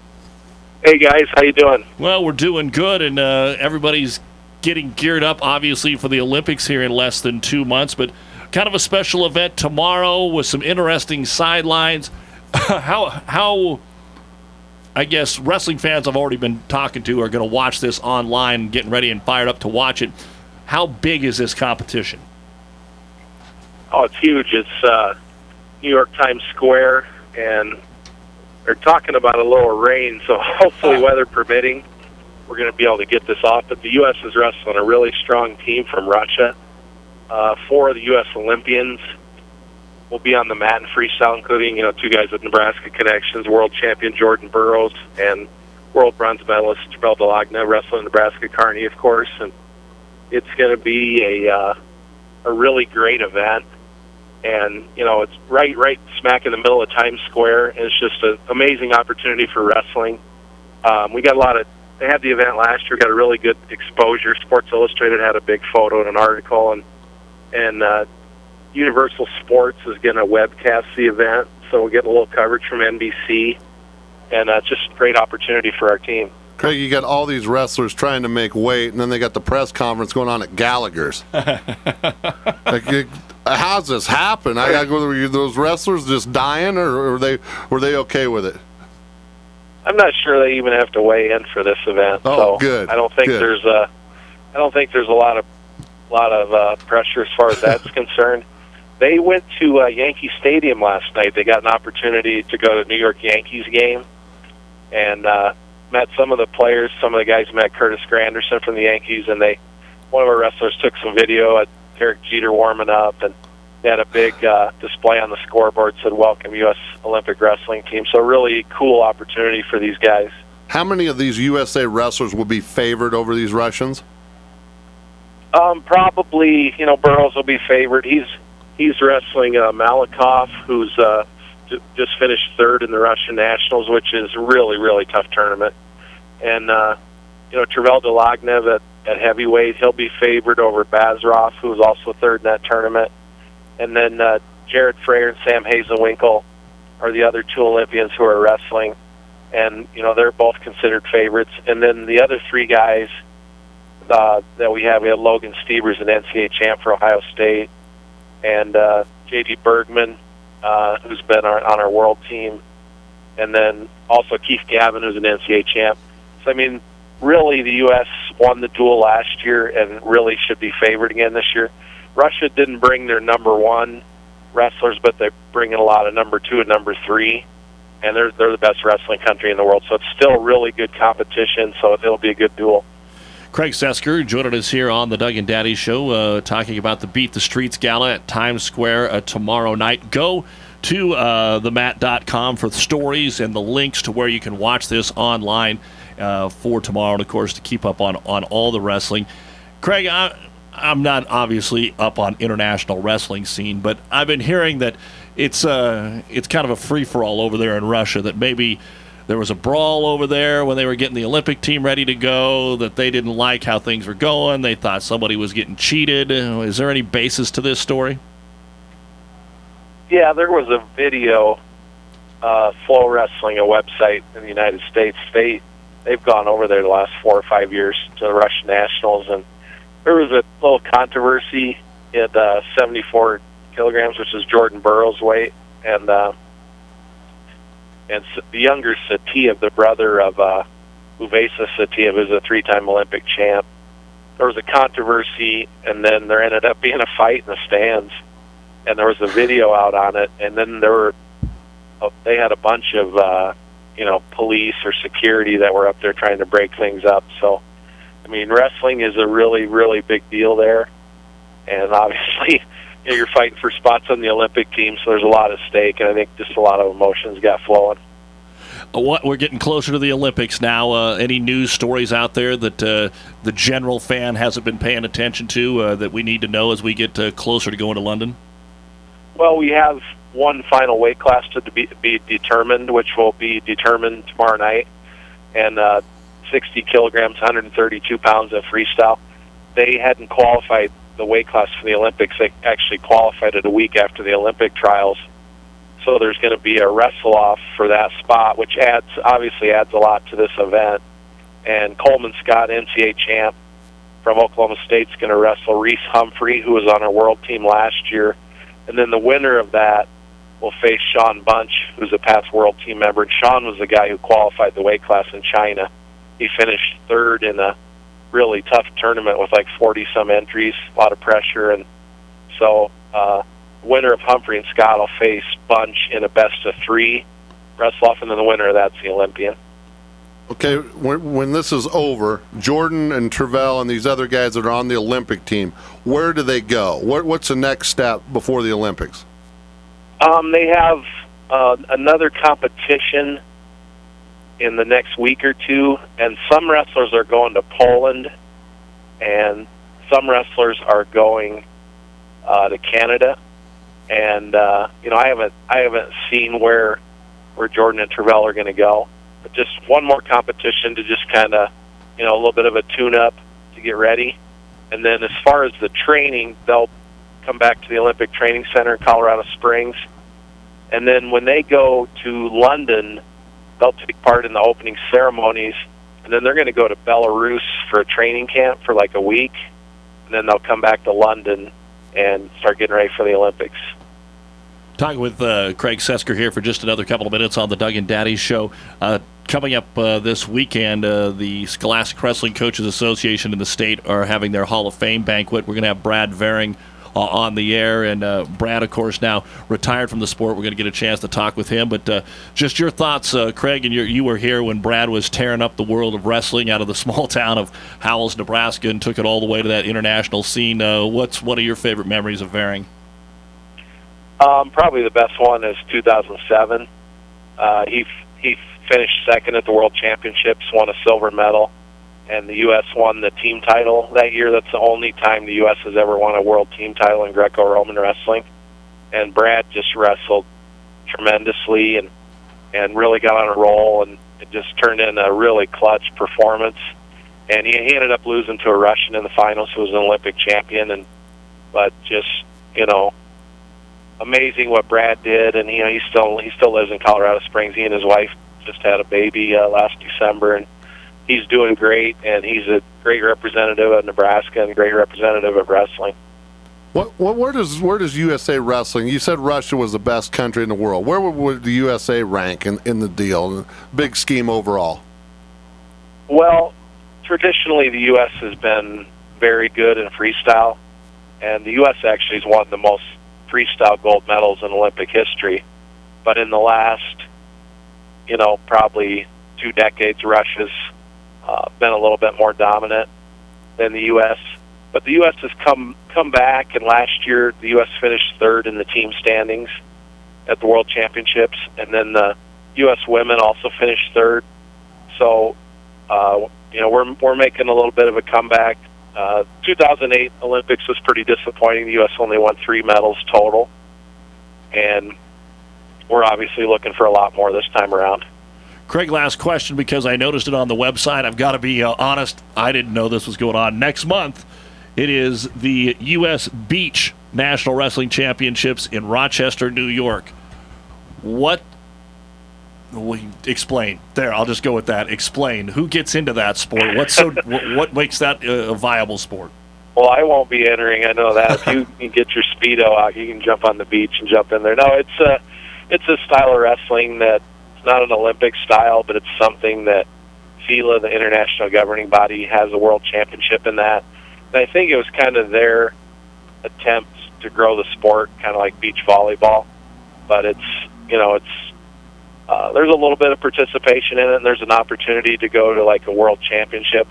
[SPEAKER 19] Hey, guys. How you doing?
[SPEAKER 5] Well, we're doing good, and uh, everybody's getting geared up, obviously, for the Olympics here in less than two months, but kind of a special event tomorrow with some interesting sidelines. how, how, I guess, wrestling fans I've already been talking to are going to watch this online, getting ready and fired up to watch it. How big is this competition?
[SPEAKER 19] Oh, it's huge. It's uh, New York Times Square, and they're talking about a little rain, so hopefully, weather permitting, we're going to be able to get this off. But the U S is wrestling a really strong team from Russia. Uh, four of the U S Olympians will be on the mat in freestyle, including, you know, two guys with Nebraska connections, world champion Jordan Burroughs and world bronze medalist Jabel Delagna, wrestling Nebraska Kearney, of course. And it's going to be a uh, a really great event. And, you know, it's right right smack in the middle of Times Square, and it's just an amazing opportunity for wrestling. Um, we got a lot of, they had the event last year, got a really good exposure. Sports Illustrated had a big photo and an article, and And uh, Universal Sports is going to webcast the event, so we'll get a little coverage from N B C, and uh, just a great opportunity for our team.
[SPEAKER 6] Craig, you got all these wrestlers trying to make weight, and then they got the press conference going on at Gallagher's. Like, it, how's this happen? I got were those wrestlers just dying, or were they were they okay with it?
[SPEAKER 19] I'm not sure they even have to weigh in for this event.
[SPEAKER 6] Oh,
[SPEAKER 19] so
[SPEAKER 6] good.
[SPEAKER 19] I don't think
[SPEAKER 6] good.
[SPEAKER 19] there's a, I don't think there's a lot of lot of uh, pressure as far as that's concerned. They went to uh, Yankee Stadium last night. They got an opportunity to go to New York Yankees game, and uh, met some of the players. Some of the guys met Curtis Granderson from the Yankees, and they one of our wrestlers took some video at Derek Jeter warming up, and they had a big uh, display on the scoreboard said "Welcome U S Olympic Wrestling Team." So really cool opportunity for these guys.
[SPEAKER 6] How many of these U S A wrestlers will be favored over these Russians?
[SPEAKER 19] Um, probably, you know, Burroughs will be favored. He's he's wrestling uh, Malikov, who's uh, j- just finished third in the Russian Nationals, which is a really, really tough tournament. And, uh, you know, Travel Delagnev at, at heavyweight, he'll be favored over Bazarov, who's also third in that tournament. And then uh, Jared Frayer and Sam Hazenwinkel are the other two Olympians who are wrestling. And, you know, they're both considered favorites. And then the other three guys Uh, that we have, we have Logan Stevers, an N C A A champ for Ohio State, and uh, J D Bergman, uh, who's been our, on our world team, and then also Keith Gavin, who's an N C A A champ. So, I mean, really the U S won the duel last year and really should be favored again this year. Russia didn't bring their number one wrestlers, but they bring in a lot of number two and number three, and they're, they're the best wrestling country in the world. So it's still really good competition, so it'll be a good duel.
[SPEAKER 5] Craig Sesker joining us here on the Doug and Daddy Show, uh, talking about the Beat the Streets Gala at Times Square uh, tomorrow night. Go to uh, the mat dot com for the stories and the links to where you can watch this online uh, for tomorrow, and, of course, to keep up on, on all the wrestling. Craig, I, I'm not obviously up on international wrestling scene, but I've been hearing that it's uh, it's kind of a free-for-all over there in Russia, that maybe there was a brawl over there when they were getting the Olympic team ready to go, that they didn't like how things were going. They thought somebody was getting cheated. Is there any basis to this story?
[SPEAKER 19] Yeah, there was a video, uh, Flow Wrestling, a website in the United States. They, they've gone over there the last four or five years to the Russian Nationals, and there was a little controversy at uh, seventy-four kilograms, which is Jordan Burroughs' weight, and uh, and the younger Satiev, the brother of uh, Uvesa Satiev, who's a three-time Olympic champ. There was a controversy, and then there ended up being a fight in the stands, and there was a video out on it, and then there were uh, they had a bunch of uh, you know police or security that were up there trying to break things up. So, I mean, wrestling is a really, really big deal there, and obviously, you know, you're fighting for spots on the Olympic team, so there's a lot at stake, and I think just a lot of emotions got flowing.
[SPEAKER 5] What we're getting closer to the Olympics now. Uh, any news stories out there that uh, the general fan hasn't been paying attention to uh, that we need to know as we get uh, closer to going to London?
[SPEAKER 19] Well, we have one final weight class to be, be determined, which will be determined tomorrow night, and uh, sixty kilograms, one hundred thirty-two pounds of freestyle. They hadn't qualified the weight class for the Olympics. They actually qualified it a week after the Olympic trials. So there's going to be a wrestle-off for that spot, which adds obviously adds a lot to this event. And Coleman Scott, N C A A champ from Oklahoma State, is going to wrestle Reese Humphrey, who was on our world team last year. And then the winner of that will face Sean Bunch, who's a past world team member. And Sean was the guy who qualified the weight class in China. He finished third in a really tough tournament with like forty-some entries, a lot of pressure. And so uh, the winner of Humphrey and Scott will face Bunch in a best-of-three wrestle-off, and then the winner of that's the Olympian.
[SPEAKER 6] Okay, when, when this is over, Jordan and Travell and these other guys that are on the Olympic team, where do they go? What, what's the next step before the Olympics?
[SPEAKER 19] Um, they have uh, another competition in the next week or two, and some wrestlers are going to Poland, and some wrestlers are going uh, to Canada. And uh, you know, I haven't I haven't seen where where Jordan and Travell are going to go. But just one more competition to just kind of, you know, a little bit of a tune-up to get ready. And then as far as the training, they'll come back to the Olympic Training Center in Colorado Springs. And then when they go to London, they'll take part in the opening ceremonies. And then they're going to go to Belarus for a training camp for like a week. And then they'll come back to London and start getting ready for the Olympics.
[SPEAKER 5] Talking with uh, Craig Sesker here for just another couple of minutes on the Doug and Daddy Show. Uh, coming up uh, this weekend, uh, the Scholastic Wrestling Coaches Association in the state are having their Hall of Fame banquet. We're going to have Brad Vering uh, on the air, and uh, Brad, of course, now retired from the sport. We're going to get a chance to talk with him. But uh, just your thoughts, uh, Craig, and you were here when Brad was tearing up the world of wrestling out of the small town of Howells, Nebraska, and took it all the way to that international scene. Uh, what's one of your favorite memories of Vering?
[SPEAKER 19] Um, probably the best one is two thousand seven. Uh, he he finished second at the World Championships, won a silver medal, and the U S won the team title that year. That's the only time the U S has ever won a world team title in Greco-Roman wrestling. And Brad just wrestled tremendously and and really got on a roll, and it just turned in a really clutch performance. And he, he ended up losing to a Russian in the finals, who was an Olympic champion. And but just you know. amazing what Brad did, and you know he still he still lives in Colorado Springs. He and his wife just had a baby uh, last December, and he's doing great. And he's a great representative of Nebraska and a great representative of wrestling.
[SPEAKER 6] What, what where does where does U S A Wrestling? You said Russia was the best country in the world. Where would, would the U S A rank in, in the deal, big scheme overall?
[SPEAKER 19] Well, traditionally the U S has been very good in freestyle, and the U S actually has won the most freestyle gold medals in Olympic history. But in the last, you know, probably two decades, Russia's uh, been a little bit more dominant. than the U S, but the U S has come come back, and last year the U S finished third in the team standings at the World Championships, and then the U S women also finished third. So, uh, you know, we're we're making a little bit of a comeback. Uh, two thousand eight Olympics was pretty disappointing. The U S only won three medals total, and we're obviously looking for a lot more this time around.
[SPEAKER 5] Craig, last question, because I noticed it on the website. I've got to be uh, honest, I didn't know this was going on. Next month, it is the U S Beach National Wrestling Championships in Rochester, New York. What, we, explain. There, I'll just go with that. Explain. Who gets into that sport? What's so? What makes that a viable sport?
[SPEAKER 19] Well, I won't be entering, I know that. If you can get your Speedo out, you can jump on the beach and jump in there. No, it's a, it's a style of wrestling that it's not an Olympic style, but it's something that FILA, the international governing body, has a world championship in that. And I think it was kind of their attempt to grow the sport, kind of like beach volleyball. But it's, you know, it's uh, there's a little bit of participation in it, and there's an opportunity to go to like a world championships.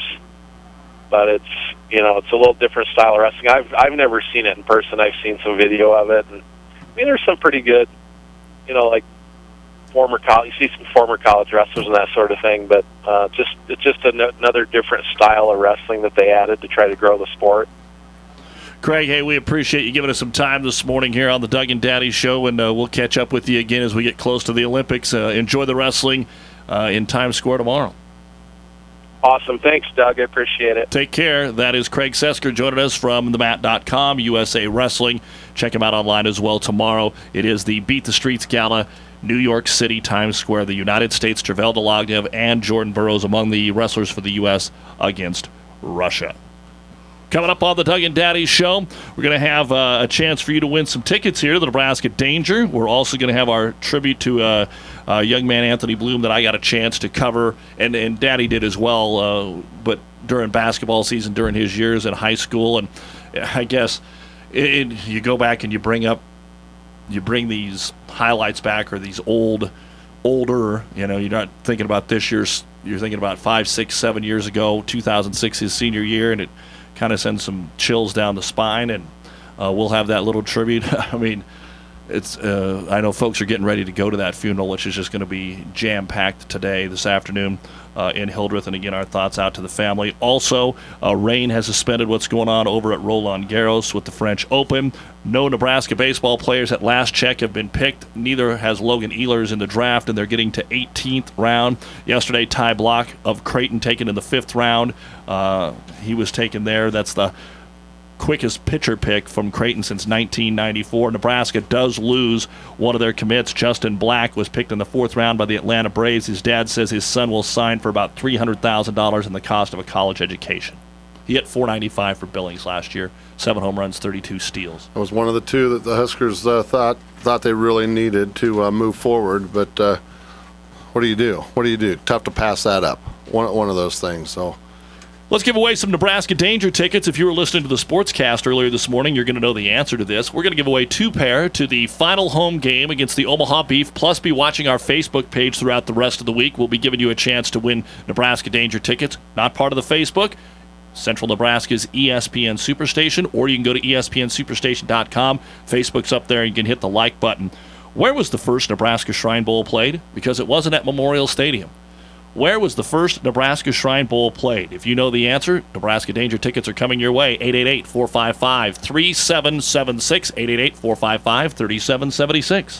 [SPEAKER 19] But it's, you know, it's a little different style of wrestling. I've I've never seen it in person. I've seen some video of it, and I mean, there's some pretty good, you know, like former college. You see some former college wrestlers and that sort of thing. But uh, just it's just an, another different style of wrestling that they added to try to grow the sport.
[SPEAKER 5] Craig, hey, we appreciate you giving us some time this morning here on the Doug and Daddy Show, and uh, we'll catch up with you again as we get close to the Olympics. Uh, enjoy the wrestling uh, in Times Square tomorrow.
[SPEAKER 19] Awesome. Thanks, Doug. I appreciate it.
[SPEAKER 5] Take care. That is Craig Sesker joining us from the mat dot com, U S A Wrestling. Check him out online as well tomorrow. It is the Beat the Streets Gala, New York City, Times Square. The United States, Javel Dolognev and Jordan Burroughs among the wrestlers for the U S against Russia. Coming up on the Doug and Daddy Show, we're going to have uh, a chance for you to win some tickets here to the Nebraska Danger. We're also going to have our tribute to uh, uh, young man Anthony Bloom that I got a chance to cover, and, and Daddy did as well, uh, but during basketball season, during his years in high school. And I guess it, it, you go back and you bring up, you bring these highlights back, or these old, older, you know, you're not thinking about this year's, you're thinking about five, six, seven years ago, two thousand six, his senior year, and it kind of sends some chills down the spine, and uh, we'll have that little tribute. I mean, it's. Uh, I know folks are getting ready to go to that funeral, which is just going to be jam-packed today, this afternoon, uh, in Hildreth. And again, our thoughts out to the family. Also, uh, rain has suspended what's going on over at Roland Garros with the French Open. No Nebraska baseball players at last check have been picked. Neither has Logan Ehlers in the draft, and they're getting to eighteenth round. Yesterday, Ty Block of Creighton taken in the fifth round. Uh, he was taken there. That's the quickest pitcher pick from Creighton since nineteen ninety-four. Nebraska does lose one of their commits. Justin Black was picked in the fourth round by the Atlanta Braves. His dad says his son will sign for about three hundred thousand dollars in the cost of a college education. He hit four ninety-five for Billings last year, seven home runs, thirty-two steals.
[SPEAKER 6] It was one of the two that the Huskers uh, thought thought they really needed to uh, move forward. But uh, what do you do? What do you do? Tough to pass that up. One one of those things. So.
[SPEAKER 5] Let's give away some Nebraska Danger tickets. If you were listening to the Sportscast earlier this morning, you're going to know the answer to this. We're going to give away two pair to the final home game against the Omaha Beef, plus be watching our Facebook page throughout the rest of the week. We'll be giving you a chance to win Nebraska Danger tickets. Not part of the Facebook, Central Nebraska's E S P N Superstation, or you can go to E S P N Superstation dot com. Facebook's up there, and you can hit the like button. Where was the first Nebraska Shrine Bowl played? Because it wasn't at Memorial Stadium. Where was the first Nebraska Shrine Bowl played? If you know the answer, Nebraska Danger tickets are coming your way. eight eight eight, four five five, three seven seven six, eight eight eight, four five five, three seven seven six.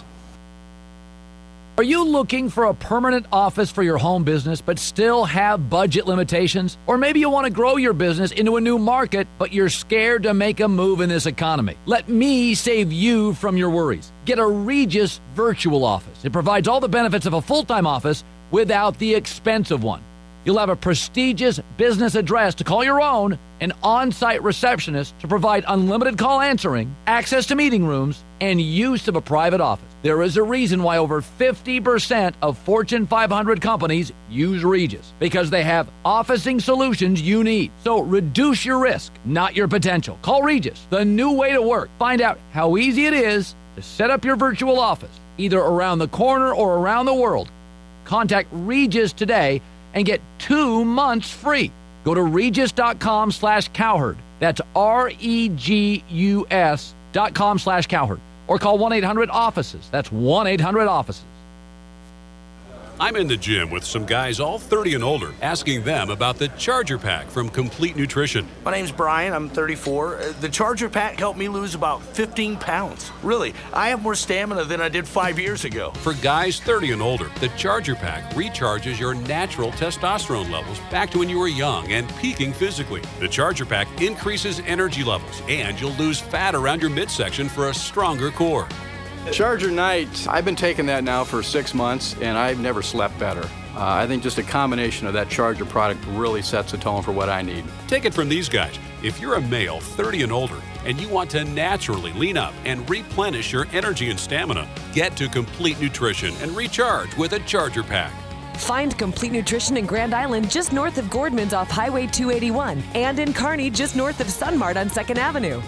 [SPEAKER 3] Are you looking for a permanent office for your home business but still have budget limitations? Or maybe you want to grow your business into a new market, but you're scared to make a move in this economy? Let me save you from your worries. Get a Regis virtual office. It provides all the benefits of a full-time office without the expensive one. You'll have a prestigious business address to call your own, an on-site receptionist to provide unlimited call answering, access to meeting rooms, and use of a private office. There is a reason why over fifty percent of Fortune five hundred companies use Regis, because they have officing solutions you need. So reduce your risk, not your potential. Call Regis, the new way to work. Find out how easy it is to set up your virtual office, either around the corner or around the world. Contact Regis today and get two months free. Go to regis.com slash cowherd. That's R E G U S dot com slash cowherd. Or call one eight hundred offices. That's one eight hundred offices.
[SPEAKER 20] I'm in the gym with some guys all thirty and older, asking them about the Charger Pack from Complete Nutrition.
[SPEAKER 21] My name's Brian. I'm thirty-four. Uh, The Charger Pack helped me lose about fifteen pounds. Really, I have more stamina than I did five years ago.
[SPEAKER 20] For guys thirty and older, the Charger Pack recharges your natural testosterone levels back to when you were young and peaking physically. The Charger Pack increases energy levels, and you'll lose fat around your midsection for a stronger core.
[SPEAKER 22] Charger Night, I've been taking that now for six months, and I've never slept better. Uh, I think just a combination of that Charger product really sets the tone for what I need.
[SPEAKER 20] Take it from these guys. If you're a male thirty and older and you want to naturally lean up and replenish your energy and stamina, get to Complete Nutrition and recharge with a Charger Pack.
[SPEAKER 23] Find Complete Nutrition in Grand Island just north of Gordman's off Highway two eighty-one and in Kearney just north of Sunmart on second Avenue.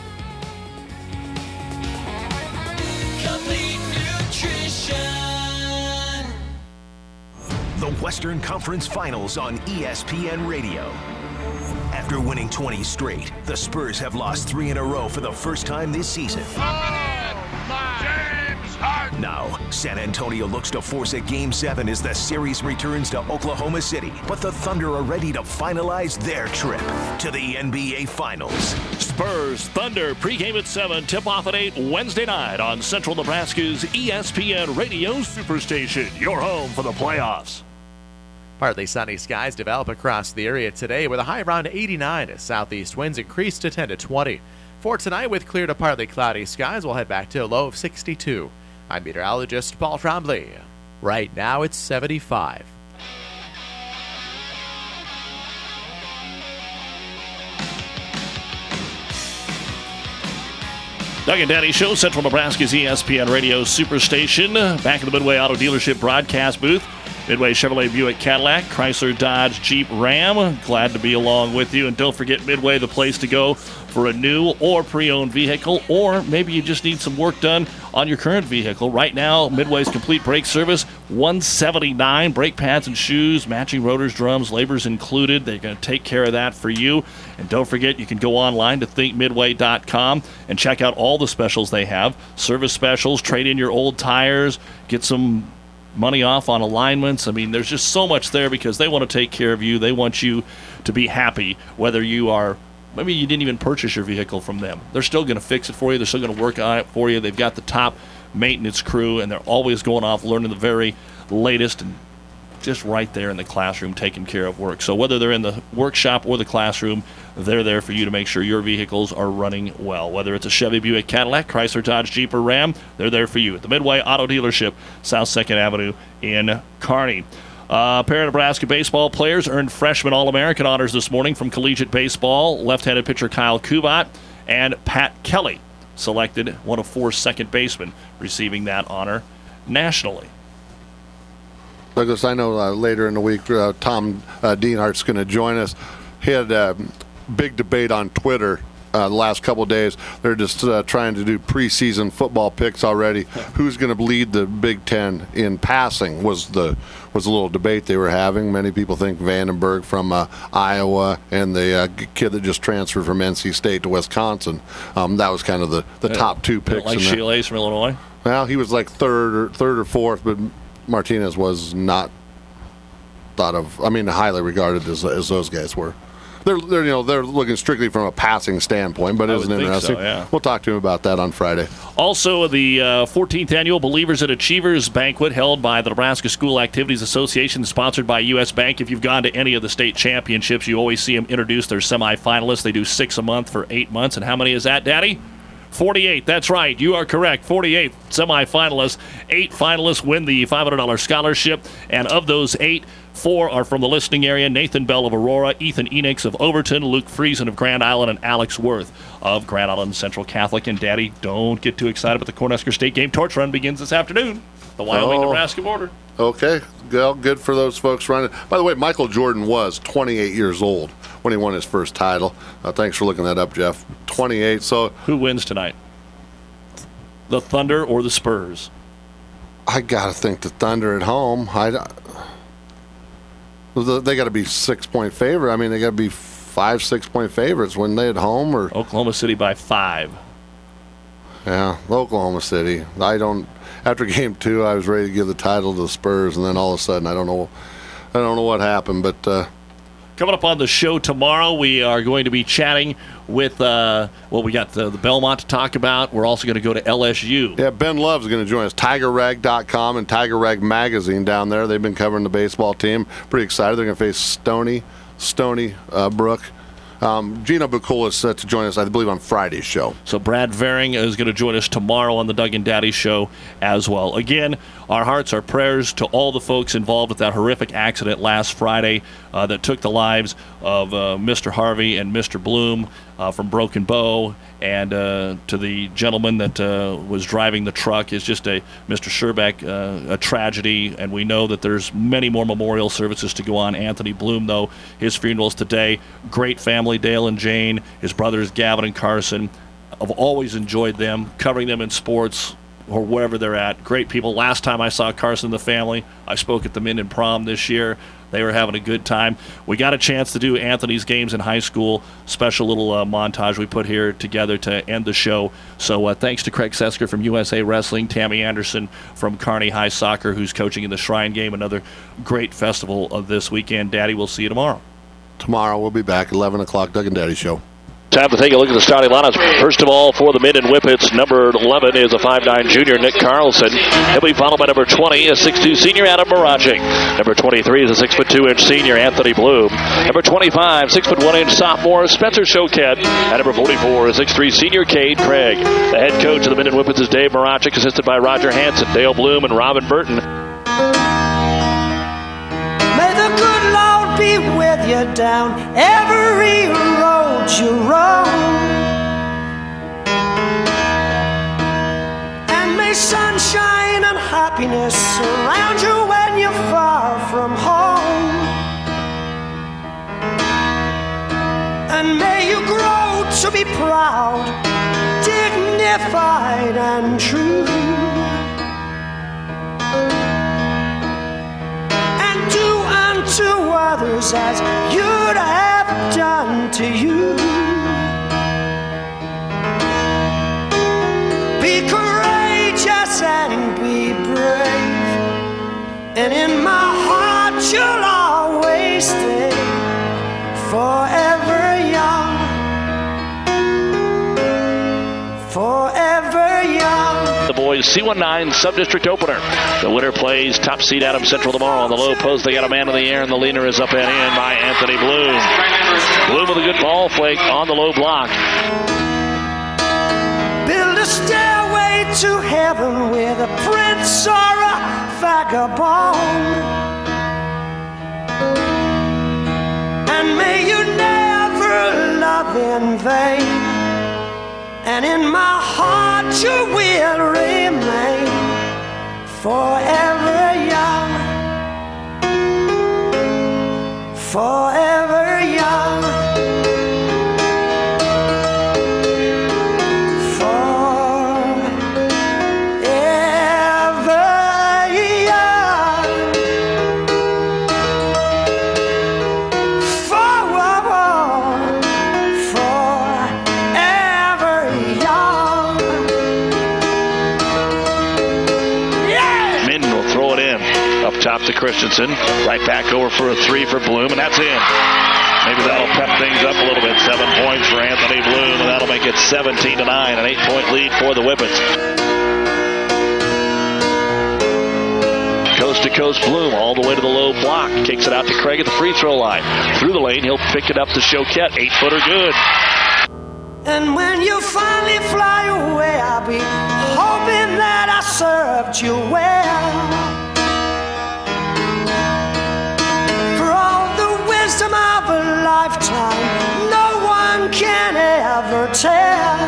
[SPEAKER 16] Complete Nutrition.
[SPEAKER 24] The Western Conference Finals on E S P N Radio. After winning twenty straight, the Spurs have lost three in a row for the first time this season. Now, San Antonio looks to force a Game seven as the series returns to Oklahoma City. But the Thunder are ready to finalize their trip to the N B A Finals.
[SPEAKER 5] Spurs Thunder pregame at seven, tip-off at eight Wednesday night on Central Nebraska's E S P N Radio Superstation, your home for the playoffs.
[SPEAKER 11] Partly sunny skies develop across the area today with a high around eighty-nine as southeast winds increase to ten to twenty. For tonight, with clear to partly cloudy skies, we'll head back to a low of sixty-two. I'm meteorologist Paul Trombley. Right now it's seventy-five.
[SPEAKER 5] Doug and Daddy Show, Central Nebraska's E S P N Radio Superstation. Back in the Midway Auto Dealership broadcast booth. Midway Chevrolet Buick Cadillac, Chrysler Dodge Jeep Ram. Glad to be along with you. And don't forget Midway, the place to go for a new or pre-owned vehicle, or maybe you just need some work done on your current vehicle. Right now, Midway's complete brake service, one hundred seventy-nine dollars. Brake pads and shoes, matching rotors, drums, labor's included. They're going to take care of that for you. And don't forget, you can go online to think midway dot com and check out all the specials they have. Service specials, trade in your old tires, get some money off on alignments. I mean, there's just so much there because they want to take care of you. They want you to be happy, whether you are, maybe you didn't even purchase your vehicle from them. They're still going to fix it for you. They're still going to work on it for you. They've got the top maintenance crew, and they're always going off learning the very latest and just right there in the classroom taking care of work. So whether they're in the workshop or the classroom, they're there for you to make sure your vehicles are running well. Whether it's a Chevy, Buick, Cadillac, Chrysler, Dodge, Jeep, or Ram, they're there for you at the Midway Auto Dealership, South second Avenue in Kearney. Uh, a pair of Nebraska baseball players earned freshman All-American honors this morning from collegiate baseball. Left-handed pitcher Kyle Kubat and Pat Kelly selected one of four second basemen receiving that honor nationally.
[SPEAKER 6] Douglas, I know uh, later in the week, uh, Tom uh, Dienhart's going to join us. He had a big debate on Twitter uh, the last couple of days. They're just uh, trying to do preseason football picks already. Who's going to lead the Big Ten in passing was the was a little debate they were having. Many people think Vandenberg from uh, Iowa and the uh, kid that just transferred from N C State to Wisconsin. Um, that was kind of the, the
[SPEAKER 5] Yeah.
[SPEAKER 6] top two picks.
[SPEAKER 5] Like
[SPEAKER 6] in that.
[SPEAKER 5] Sheila Ace from Illinois?
[SPEAKER 6] Well, he was like third or third or fourth, but Martinez was not thought of. I mean, highly regarded as, as those guys were. They're, they're you know they're looking strictly from a passing standpoint, but
[SPEAKER 5] I
[SPEAKER 6] it isn't
[SPEAKER 5] would think
[SPEAKER 6] interesting.
[SPEAKER 5] so, yeah.
[SPEAKER 6] We'll talk to him about that on Friday.
[SPEAKER 5] Also, the uh, fourteenth Annual Believers and Achievers Banquet held by the Nebraska School Activities Association, sponsored by U S. Bank. If you've gone to any of the state championships, you always see them introduce their semifinalists. They do six a month for eight months. And how many is that, Daddy? forty-eight. That's right. You are correct. forty-eight semifinalists. Eight finalists win the five hundred dollars scholarship. And of those eight, four are from the listening area. Nathan Bell of Aurora, Ethan Enix of Overton, Luke Friesen of Grand Island, and Alex Worth of Grand Island Central Catholic. And, Daddy, don't get too excited about the Cornhusker State game. Torch run begins this afternoon. The Wyoming-Nebraska border.
[SPEAKER 6] Okay. Well, good for those folks running. By the way, Michael Jordan was twenty-eight years old when he won his first title. Uh, thanks for looking that up, Jeff. twenty-eight. So
[SPEAKER 5] who wins tonight? The Thunder or the Spurs?
[SPEAKER 6] I gotta think the Thunder at home. I, they got to be six point favorite. I mean, they got to be five, six-point favorites when they at home or
[SPEAKER 5] Oklahoma City by five.
[SPEAKER 6] Yeah, Oklahoma City. I don't. After game two, I was ready to give the title to the Spurs, and then all of a sudden, I don't know, I don't know what happened. But uh,
[SPEAKER 5] coming up on the show tomorrow, we are going to be chatting with. Uh, well, we got the, the Belmont to talk about. We're also going to go to L S U.
[SPEAKER 6] Yeah, Ben Love's going to join us. Tiger Rag dot com and Tiger Rag Magazine down there. They've been covering the baseball team. Pretty excited. They're going to face Stony, Stony uh, Brook. Um, Gino Bukula is set to join us, I believe, on Friday's show.
[SPEAKER 5] So Brad Varing is going to join us tomorrow on the Doug and Daddy Show as well. Again, our hearts, our prayers to all the folks involved with that horrific accident last Friday uh, that took the lives of uh, Mister Harvey and Mister Bloom uh, from Broken Bow, and uh, to the gentleman that uh, was driving the truck. Is just a Mister Sherbeck, uh, a tragedy, and we know that there's many more memorial services to go on. Anthony Bloom, though, his funeral's today. Great family, Dale and Jane, his brothers Gavin and Carson. I've always enjoyed them, covering them in sports or wherever they're at. Great people. Last time I saw Carson and the family, I spoke at the Minden Prom this year. They were having a good time. We got a chance to do Anthony's games in high school. Special little uh, montage we put here together to end the show. So uh, thanks to Craig Sesker from U S A Wrestling, Tammy Anderson from Kearney High Soccer, who's coaching in the Shrine Game. Another great festival of this weekend. Daddy, we'll see you tomorrow.
[SPEAKER 6] Tomorrow we'll be back, eleven o'clock, Doug and Daddy Show.
[SPEAKER 5] Time to take a look at the starting lineups. First of all, for the Minden Whippets, number eleven is a five nine junior, Nick Carlson. He'll be followed by number twenty, a six two senior, Adam Barachik. Number twenty-three is a six foot two inch senior, Anthony Bloom. Number twenty-five, six foot one inch sophomore, Spencer Choquette. And number forty-four is six three senior, Cade Craig. The head coach of the Minden Whippets is Dave Barachik, assisted by Roger Hanson, Dale Bloom, and Robin Burton.
[SPEAKER 1] May the good Lord be with you down every road you roam. And may sunshine and happiness surround you when you're far from home. And may you grow to be proud, dignified and true. To others as you'd have done to you. Be courageous and be brave, and in my heart you'll always stay forever young, forever young.
[SPEAKER 5] The boys C nineteen sub-district opener. The winner plays top seed Adam Central tomorrow. On the low post, they got a man in the air, and the leaner is up and in by Anthony Bloom. Bloom with a good ball flake on the low block.
[SPEAKER 1] Build a stairway to heaven with a prince or a vagabond. And may you never love in vain. And in my heart you will remain forever young, forever young, forever young,
[SPEAKER 5] top to Christensen. Right back over for a three for Bloom, and that's in. Maybe that'll pep things up a little bit. Seven points for Anthony Bloom, and that'll make it seventeen to nine, an eight-point lead for the Whippets. Coast to coast Bloom all the way to the low block. Kicks it out to Craig at the free throw line. Through the lane, he'll pick it up to Choquette. Eight-footer good.
[SPEAKER 1] And when you finally fly away, I'll be hoping that I served you well. For all the wisdom of a lifetime, no one can ever tell.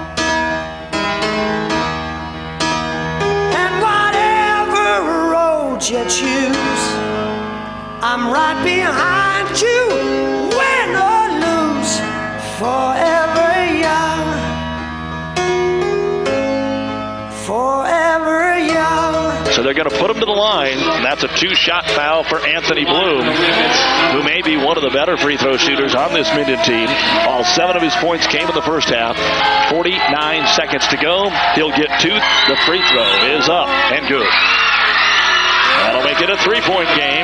[SPEAKER 1] And whatever road you choose, I'm right behind you, win or lose, forever.
[SPEAKER 5] So they're going to put him to the line, and that's a two-shot foul for Anthony Bloom, who may be one of the better free throw shooters on this Minden team. All seven of his points came in the first half. forty-nine seconds to go. He'll get two. The free throw is up and good. That'll make it a three-point game.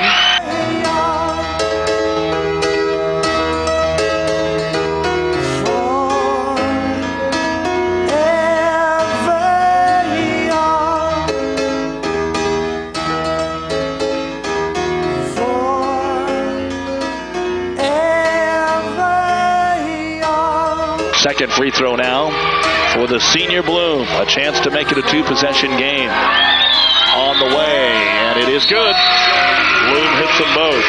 [SPEAKER 5] Second free throw now for the senior Bloom. A chance to make it a two-possession game on the way, and it is good. Bloom hits them both.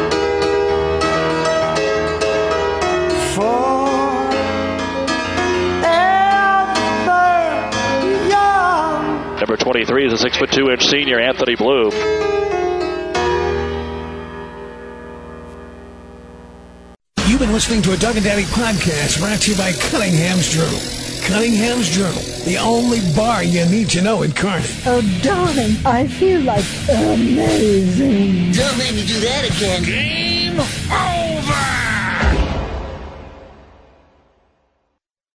[SPEAKER 5] Number twenty-three is a six foot two inch senior, Anthony Bloom.
[SPEAKER 7] You've been listening to a Doug and Daddy podcast brought to you by Cunningham's Journal. Cunningham's Journal, the only bar you need to know in Kearney.
[SPEAKER 8] Oh, darling, I feel like amazing.
[SPEAKER 16] Don't make me do that again.
[SPEAKER 8] Game on!